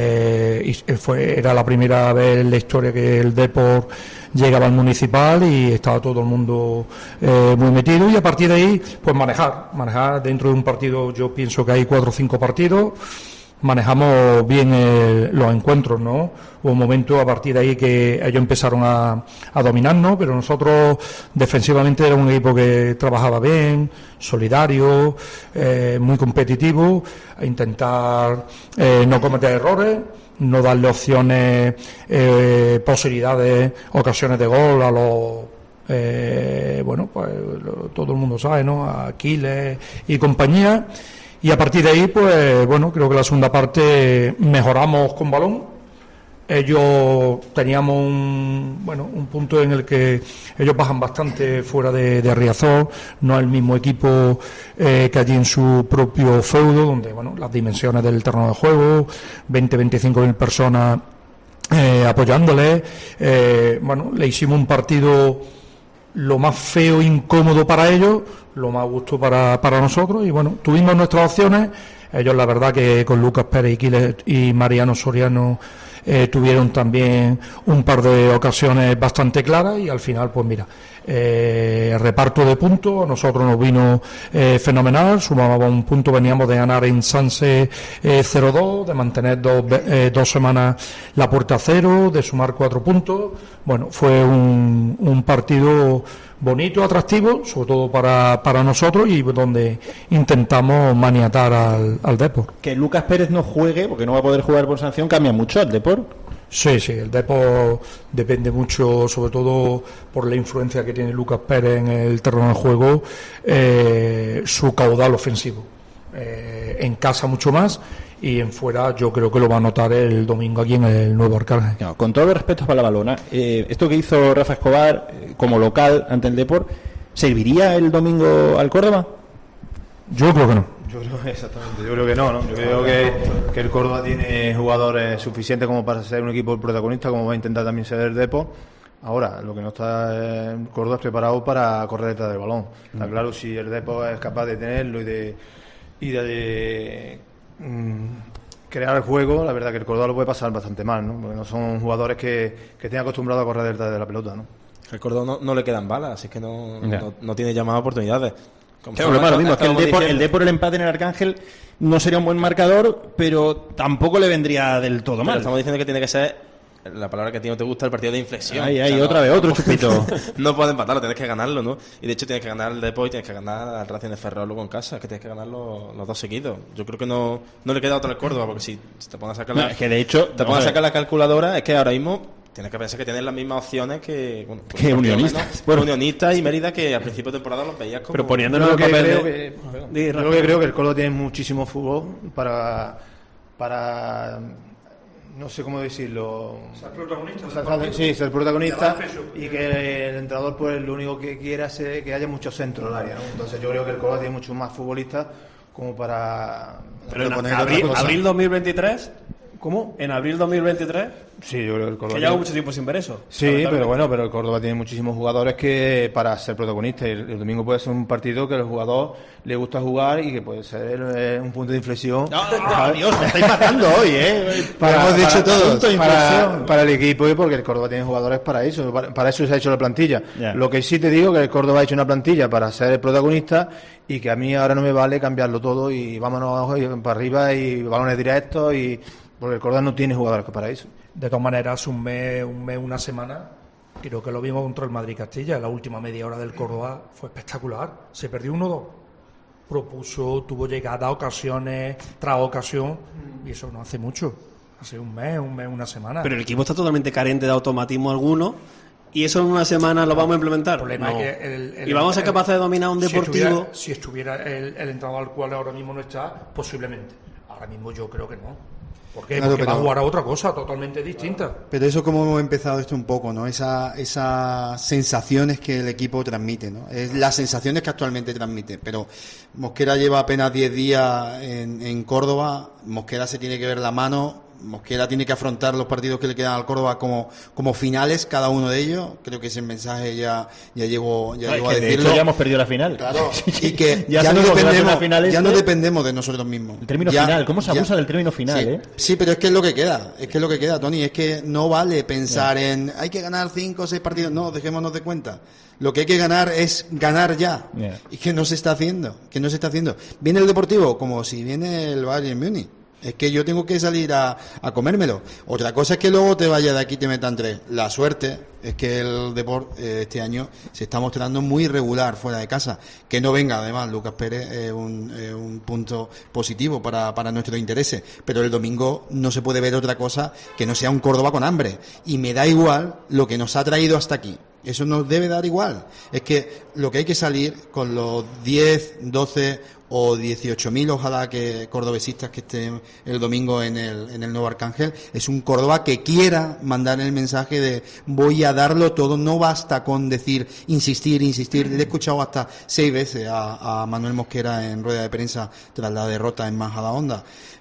era la primera vez en la historia que el Depor llegaba al Municipal y estaba todo el mundo muy metido, y a partir de ahí pues manejar dentro de un partido. Yo pienso que hay 4 o 5 partidos. Manejamos bien los encuentros, ¿no? Hubo un momento a partir de ahí que ellos empezaron a dominarnos, pero nosotros defensivamente era un equipo que trabajaba bien, solidario, muy competitivo, a intentar no cometer errores, no darle opciones, posibilidades, ocasiones de gol a los todo el mundo sabe, ¿no? A Aquiles y compañía. Y a partir de ahí, pues bueno, creo que la segunda parte mejoramos con balón. Ellos teníamos un punto en el que ellos bajan bastante fuera de Riazor, no es el mismo equipo que allí en su propio feudo, donde bueno, las dimensiones del terreno de juego, 20-25.000 personas apoyándoles. Le hicimos un partido lo más feo e incómodo para ellos, lo más gusto para nosotros, y bueno, tuvimos nuestras opciones. Ellos la verdad que con Lucas Pérez y Mariano Soriano tuvieron también un par de ocasiones bastante claras, y al final pues mira, reparto de puntos, a nosotros nos vino fenomenal, sumábamos un punto, veníamos de ganar en Sanse 0-2, de mantener 2 semanas la puerta a 0, de sumar 4 puntos. Bueno, fue un partido bonito, atractivo, sobre todo para nosotros, y donde intentamos maniatar al Depor. Que Lucas Pérez no juegue, porque no va a poder jugar por sanción, cambia mucho al Depor. Sí, el Depor depende mucho, sobre todo por la influencia que tiene Lucas Pérez en el terreno de juego, su caudal ofensivo. En casa mucho más, y en fuera yo creo que lo va a notar el domingo aquí en el Nuevo Arcángel. No, con todo el respeto para la Balona, esto que hizo Rafa Escobar como local ante el Depor, ¿serviría el domingo al Córdoba? Yo creo que no. Yo creo que no. Yo creo que el Córdoba tiene jugadores suficientes como para ser un equipo protagonista, como va a intentar también ser el Depor. Ahora, lo que no está el Córdoba es preparado para correr detrás del balón. Está claro, si el Depor es capaz de tenerlo y de crear el juego, la verdad que el Córdoba lo puede pasar bastante mal, ¿no? Porque no son jugadores que estén acostumbrados a correr detrás de la pelota, ¿no? El Córdoba no le quedan balas, así que no tiene llamadas oportunidades. Lo mismo, es que el Depor, el empate en el Arcángel no sería un buen marcador, pero tampoco le vendría del todo mal. Estamos diciendo que tiene que ser la palabra que a ti no te gusta, el partido de inflexión. Otra vez otro chupito. No puedes empatarlo, tienes que ganarlo, ¿no? Y de hecho tienes que ganar el Depor y tienes que ganar al Racing de Ferrol luego en casa, que tienes que ganar los 2 seguidos. Yo creo que no le queda otro al Córdoba, porque si te pones a sacar es que de hecho te pones a sacar la calculadora, es que ahora mismo tienes que pensar que tienes las mismas opciones que Unionistas. Unionistas y Mérida, que al principio de temporada los veías como... Pero poniéndonos el papel creo que el Córdoba tiene muchísimo fútbol para no sé cómo decirlo, ser protagonista, y que el entrenador pues lo único que quiera es que haya mucho centro en el área, ¿no? Entonces yo creo que el Córdoba tiene muchos más futbolistas como para... Pero en abril 2023 ¿Cómo? ¿En abril 2023? Sí, yo creo que el Córdoba... Que lleva mucho tiempo sin ver eso. Sí, pero el Córdoba tiene muchísimos jugadores que para ser protagonistas. El domingo puede ser un partido que al jugador le gusta jugar y que puede ser un punto de inflexión. Dios, me estáis matando hoy, para el equipo, porque el Córdoba tiene jugadores para eso. Para eso se ha hecho la plantilla. Yeah. Lo que sí te digo que el Córdoba ha hecho una plantilla para ser el protagonista y que a mí ahora no me vale cambiarlo todo y vámonos para arriba y balones directos porque el Córdoba no tiene jugadores para eso. De todas maneras, un mes, una semana, creo que lo vimos contra el Madrid-Castilla. La última media hora del Córdoba fue espectacular. Se perdió 1-2. Propuso, tuvo llegada, ocasiones tras ocasión, y eso no hace mucho. Hace un mes, una semana. Pero el equipo está totalmente carente de automatismo alguno. ¿Y eso en una semana lo vamos a implementar? El problema es que ¿Y vamos a ser capaces de dominar un deportivo? Si estuviera el entrenador al cual ahora mismo no está, posiblemente. Ahora mismo yo creo que no. ¿Por qué? Porque va a jugar a otra cosa totalmente distinta. Pero eso como hemos empezado esto un poco, ¿no? Esas sensaciones que el equipo transmite, ¿no? Es las sensaciones que actualmente transmite. Pero Mosquera lleva apenas 10 días en Córdoba. Mosquera se tiene que ver la mano. Mosquera tiene que afrontar los partidos que le quedan al Córdoba como finales, cada uno de ellos. Creo que ese mensaje ya llegó a decirlo. De hecho, ya hemos perdido la final. Claro, y que ya no dependemos de nosotros mismos. El término final, ¿cómo se abusa del término final? Sí, pero es que es lo que queda, Tony. Es que no vale pensar en hay que ganar 5 o 6 partidos. No, dejémonos de cuenta. Lo que hay que ganar es ganar ya. Y que no se está haciendo. Viene el Deportivo como si viene el Bayern Múnich. Es que yo tengo que salir a comérmelo. Otra cosa es que luego te vaya de aquí y te metan 3. La suerte es que el deporte este año se está mostrando muy irregular fuera de casa. Que no venga, además, Lucas Pérez es un punto positivo para nuestros intereses. Pero el domingo no se puede ver otra cosa que no sea un Córdoba con hambre. Y me da igual lo que nos ha traído hasta aquí. Eso nos debe dar igual. Es que lo que hay que salir con los 10, 12 o 18.000, ojalá que cordobesistas que estén el domingo en el Nuevo Arcángel, es un Córdoba que quiera mandar el mensaje de voy a darlo todo, no basta con decir insistir. Le he escuchado hasta 6 veces a Manuel Mosquera en rueda de prensa tras la derrota en Majadahonda.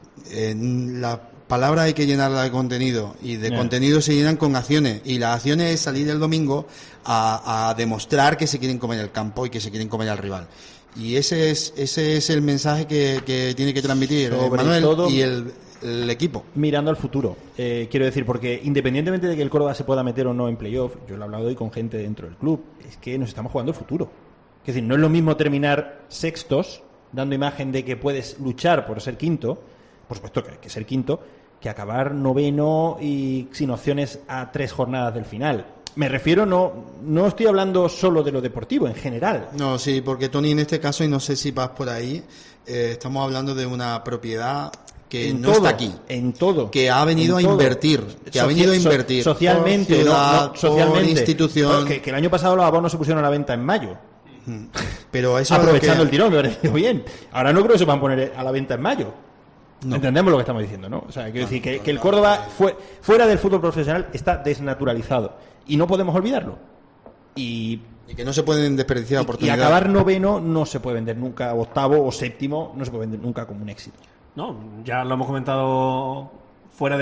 La palabra hay que llenarla de contenido y de contenido se llenan con acciones y las acciones es salir el domingo a demostrar que se quieren comer el campo y que se quieren comer al rival. Y ese es el mensaje que tiene que transmitir Manuel y el equipo. Mirando al futuro, quiero decir, porque independientemente de que el Córdoba se pueda meter o no en playoff, yo lo he hablado hoy con gente dentro del club, es que nos estamos jugando el futuro. Es decir, no es lo mismo terminar sextos, dando imagen de que puedes luchar por ser quinto, por supuesto que hay que ser quinto, que acabar noveno y sin opciones a 3 jornadas del final. Me refiero, no estoy hablando solo de lo deportivo, en general. No, sí, porque Tony, en este caso, y no sé si vas por ahí, estamos hablando de una propiedad que no está aquí. En todo. Que ha venido a invertir. Socialmente, por institución. Que el año pasado los abonos se pusieron a la venta en mayo. Pero eso aprovechando el tirón, me parece bien. Ahora no creo que se van a poner a la venta en mayo. No. Entendemos lo que estamos diciendo, ¿no? O sea, quiero decir que el Córdoba fuera del fútbol profesional está desnaturalizado. Y no podemos olvidarlo. Y que no se pueden desperdiciar oportunidades. Y acabar noveno no se puede vender nunca, octavo o séptimo no se puede vender nunca como un éxito. No, ya lo hemos comentado fuera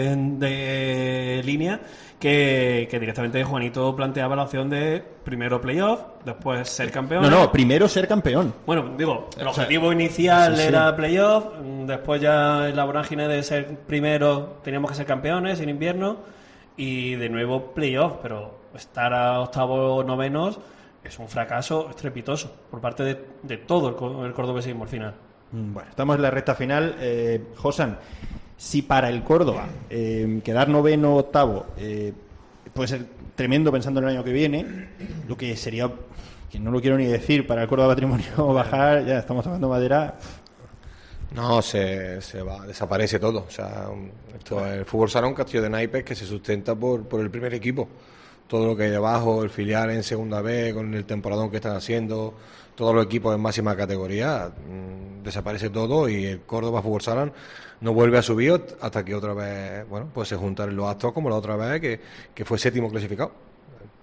de línea, que directamente Juanito planteaba la opción de primero playoff, después ser campeón. No, primero ser campeón. Bueno, digo, el objetivo inicial era playoff, después ya en la vorágine de ser primero teníamos que ser campeones en invierno. Y de nuevo playoff, pero estar a octavos, novenos es un fracaso estrepitoso por parte de todo el cordobesismo al final. Bueno, estamos en la recta final. Josan, si para el Córdoba quedar noveno, octavo puede ser tremendo pensando en el año que viene, lo que sería, que no lo quiero ni decir, para el Córdoba Patrimonio bajar, ya estamos tocando madera. No, se va, desaparece todo. O sea, el fútbol será un castillo de naipes que se sustenta por el primer equipo. Todo lo que hay debajo, el filial en segunda B, con el temporadón que están haciendo, todos los equipos en máxima categoría, desaparece todo y el Córdoba Fútbol Sala no vuelve a subir hasta que otra vez, pues se juntan los actos como la otra vez que fue séptimo clasificado.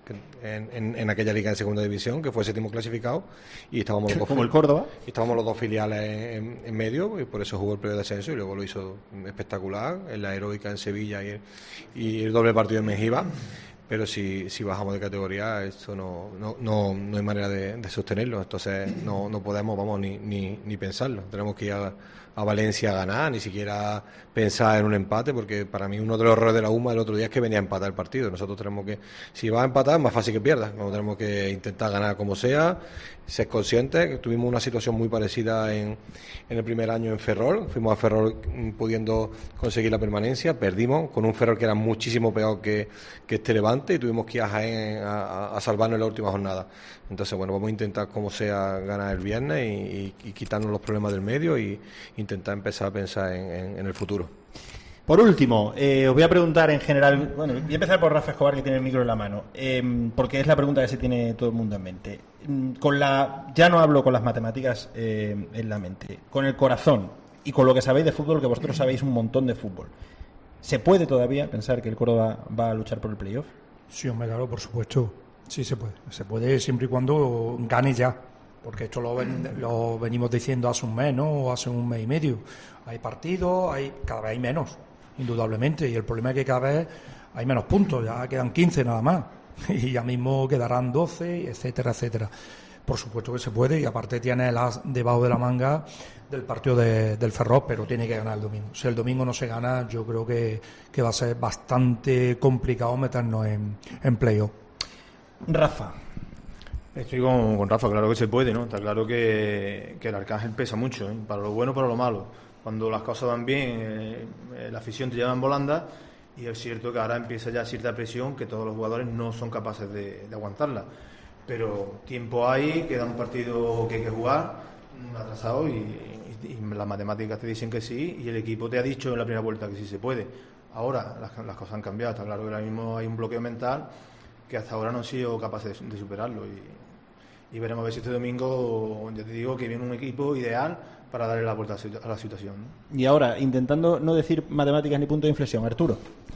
en aquella liga de segunda división, que fue 7º clasificado, y estábamos los dos, como el Córdoba, y estábamos los dos filiales en medio, y por eso jugó el playoff de descenso, y luego lo hizo espectacular en la heroica en Sevilla y el doble partido en Mengíbar. Pero si bajamos de categoría, esto no hay manera de sostenerlo. Entonces no podemos, ni pensarlo. Tenemos que ir a Valencia a ganar, ni siquiera pensar en un empate, porque para mí uno de los errores de la UMA el otro día es que venía a empatar el partido. Nosotros tenemos que, si vas a empatar, es más fácil que pierdas. Tenemos que intentar ganar como sea, ser conscientes. Que tuvimos una situación muy parecida en el primer año en Ferrol. Fuimos a Ferrol pudiendo conseguir la permanencia, perdimos con un Ferrol que era muchísimo peor que este Levante, y tuvimos que ir a Jaén a salvarnos en la última jornada. Entonces, bueno, vamos a intentar como sea ganar el viernes y quitarnos los problemas del medio y intentar empezar a pensar en el futuro. Por último, os voy a preguntar en general, bueno, voy a empezar por Rafa Escobar, que tiene el micro en la mano, porque es la pregunta que se tiene todo el mundo en mente. Ya no hablo con las matemáticas en la mente, con el corazón y con lo que sabéis de fútbol, que vosotros sabéis un montón de fútbol. ¿Se puede todavía pensar que el Córdoba va a luchar por el playoff? Sí, hombre, claro, por supuesto. Sí, se puede. Se puede siempre y cuando gane ya. Porque esto lo venimos diciendo hace un mes, ¿no? O hace un mes y medio. Hay partidos, cada vez hay menos, indudablemente. Y el problema es que cada vez hay menos puntos. Ya quedan 15 nada más. Y ya mismo quedarán 12, etcétera, etcétera. Por supuesto que se puede. Y aparte tiene el as debajo de la manga del partido del Ferrol, pero tiene que ganar el domingo. Si el domingo no se gana, yo creo que va a ser bastante complicado meternos en playoff. Rafa. Estoy con Rafa, claro que se puede, ¿no? Está claro que el Arcángel pesa mucho, ¿eh? Para lo bueno y para lo malo. Cuando las cosas van bien, la afición te lleva en volanda, y es cierto que ahora empieza ya cierta presión que todos los jugadores no son capaces de aguantarla. Pero tiempo hay, queda un partido que hay que jugar, atrasado, y las matemáticas te dicen que sí, y el equipo te ha dicho en la primera vuelta que sí se puede. Ahora las cosas han cambiado, está claro que ahora mismo hay un bloqueo mental que hasta ahora no han sido capaces de superarlo, y veremos a ver si este domingo, ya te digo, que viene un equipo ideal para darle la vuelta a la situación, ¿no? Y ahora, intentando no decir matemáticas ni punto de inflexión, Arturo.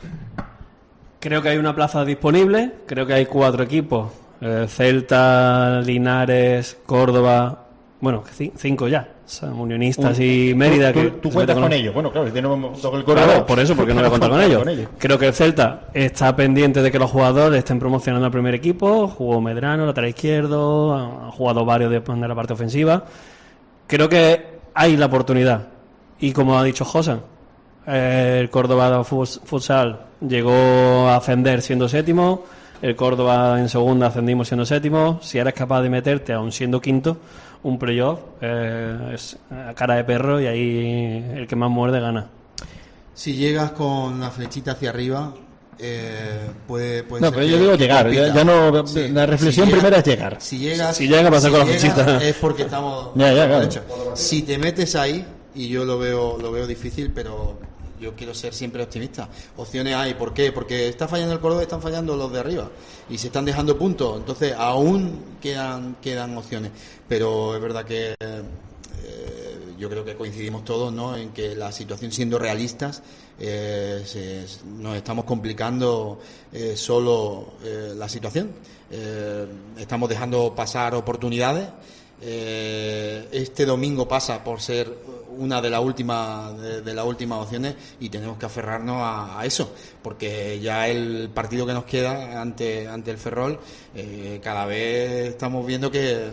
Creo que hay una plaza disponible, creo que hay 4 equipos, Celta, Linares, Córdoba, bueno, 5 ya, San Unionistas y Mérida. ¿Tú cuentas con ellos? Bueno, claro, si tenemos todo el Córdoba. Claro, por eso, porque no voy a contar con ellos. Creo que el Celta está pendiente de que los jugadores estén promocionando al primer equipo. Jugó Medrano, lateral izquierdo, han jugado varios de la parte ofensiva. Creo que hay la oportunidad. Y como ha dicho Josan, el Córdoba Futsal llegó a ascender siendo 7º. El Córdoba en segunda ascendimos siendo 7º. Si eres capaz de meterte aún siendo 5º, un playoff es a cara de perro, y ahí el que más muerde gana. Si llegas con la flechita hacia arriba, puede no, ser. Pero yo digo llegar, ya no. Sí, la reflexión primera es llegar. Si llegas, pasa con la flechita. Es porque estamos. Claro. Si te metes ahí, y yo lo veo difícil, pero yo quiero ser siempre optimista. Opciones hay. ¿Por qué? Porque está fallando el Córdoba, están fallando los de arriba y se están dejando puntos. Entonces aún quedan opciones. Pero es verdad que yo creo que coincidimos todos, ¿no?, en que la situación, siendo realistas, nos estamos complicando solo la situación. Estamos dejando pasar oportunidades. Este domingo pasa por ser una de las últimas opciones, y tenemos que aferrarnos a eso, porque ya el partido que nos queda ante el Ferrol, cada vez estamos viendo que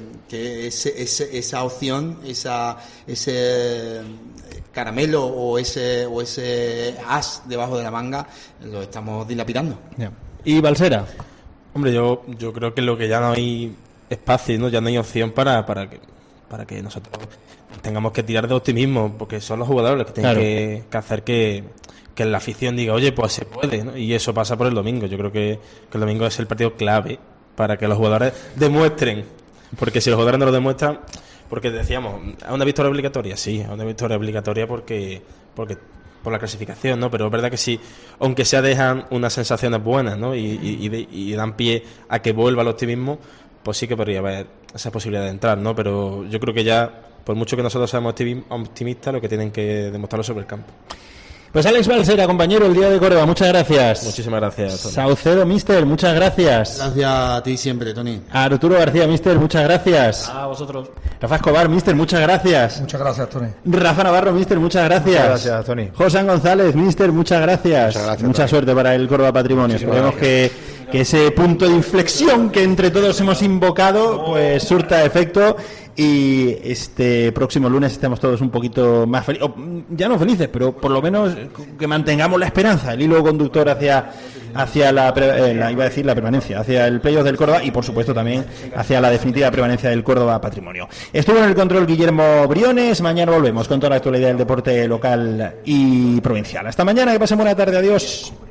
esa opción, ese caramelo o ese as debajo de la manga, lo estamos dilapidando. ¿Y Balsera? Hombre, yo creo que lo que ya no hay espacio, ¿no? Ya no hay opción para que nosotros tengamos que tirar de optimismo, porque son los jugadores los que tienen que hacer que la afición diga, oye, pues se puede, ¿no? Y eso pasa por el domingo. Yo creo que el domingo es el partido clave para que los jugadores demuestren, porque si los jugadores no lo demuestran, porque decíamos, ¿a una victoria obligatoria? Sí, a una victoria obligatoria porque por la clasificación, ¿no? Pero es verdad que sí, aunque sea dejan unas sensaciones buenas, ¿no? Y dan pie a que vuelva el optimismo, pues sí que podría haber esa posibilidad de entrar, ¿no? Pero yo creo que ya, por mucho que nosotros seamos optimistas, lo que tienen que demostrarlo sobre el campo. Pues Alex Balsera, compañero, el Día de Córdoba, muchas gracias. Muchísimas gracias, Tony. Saucedo, mister, muchas gracias. Gracias a ti siempre, Tony. Arturo García, mister, muchas gracias. A vosotros. Rafa Escobar, mister, muchas gracias. Muchas gracias, Tony. Rafa Navarro, mister, muchas gracias. Muchas gracias, Tony. José González, mister, muchas gracias. Mucha suerte para el Córdoba Patrimonio. Esperemos que ese punto de inflexión que entre todos hemos invocado pues surta efecto y este próximo lunes estemos todos un poquito más felices, ya no felices, pero por lo menos que mantengamos la esperanza, el hilo conductor hacia la permanencia, hacia el playoff del Córdoba y por supuesto también hacia la definitiva permanencia del Córdoba Patrimonio. Estuvo en el control Guillermo Briones. Mañana volvemos con toda la actualidad del deporte local y provincial. Hasta mañana, que pasen buena tarde, adiós.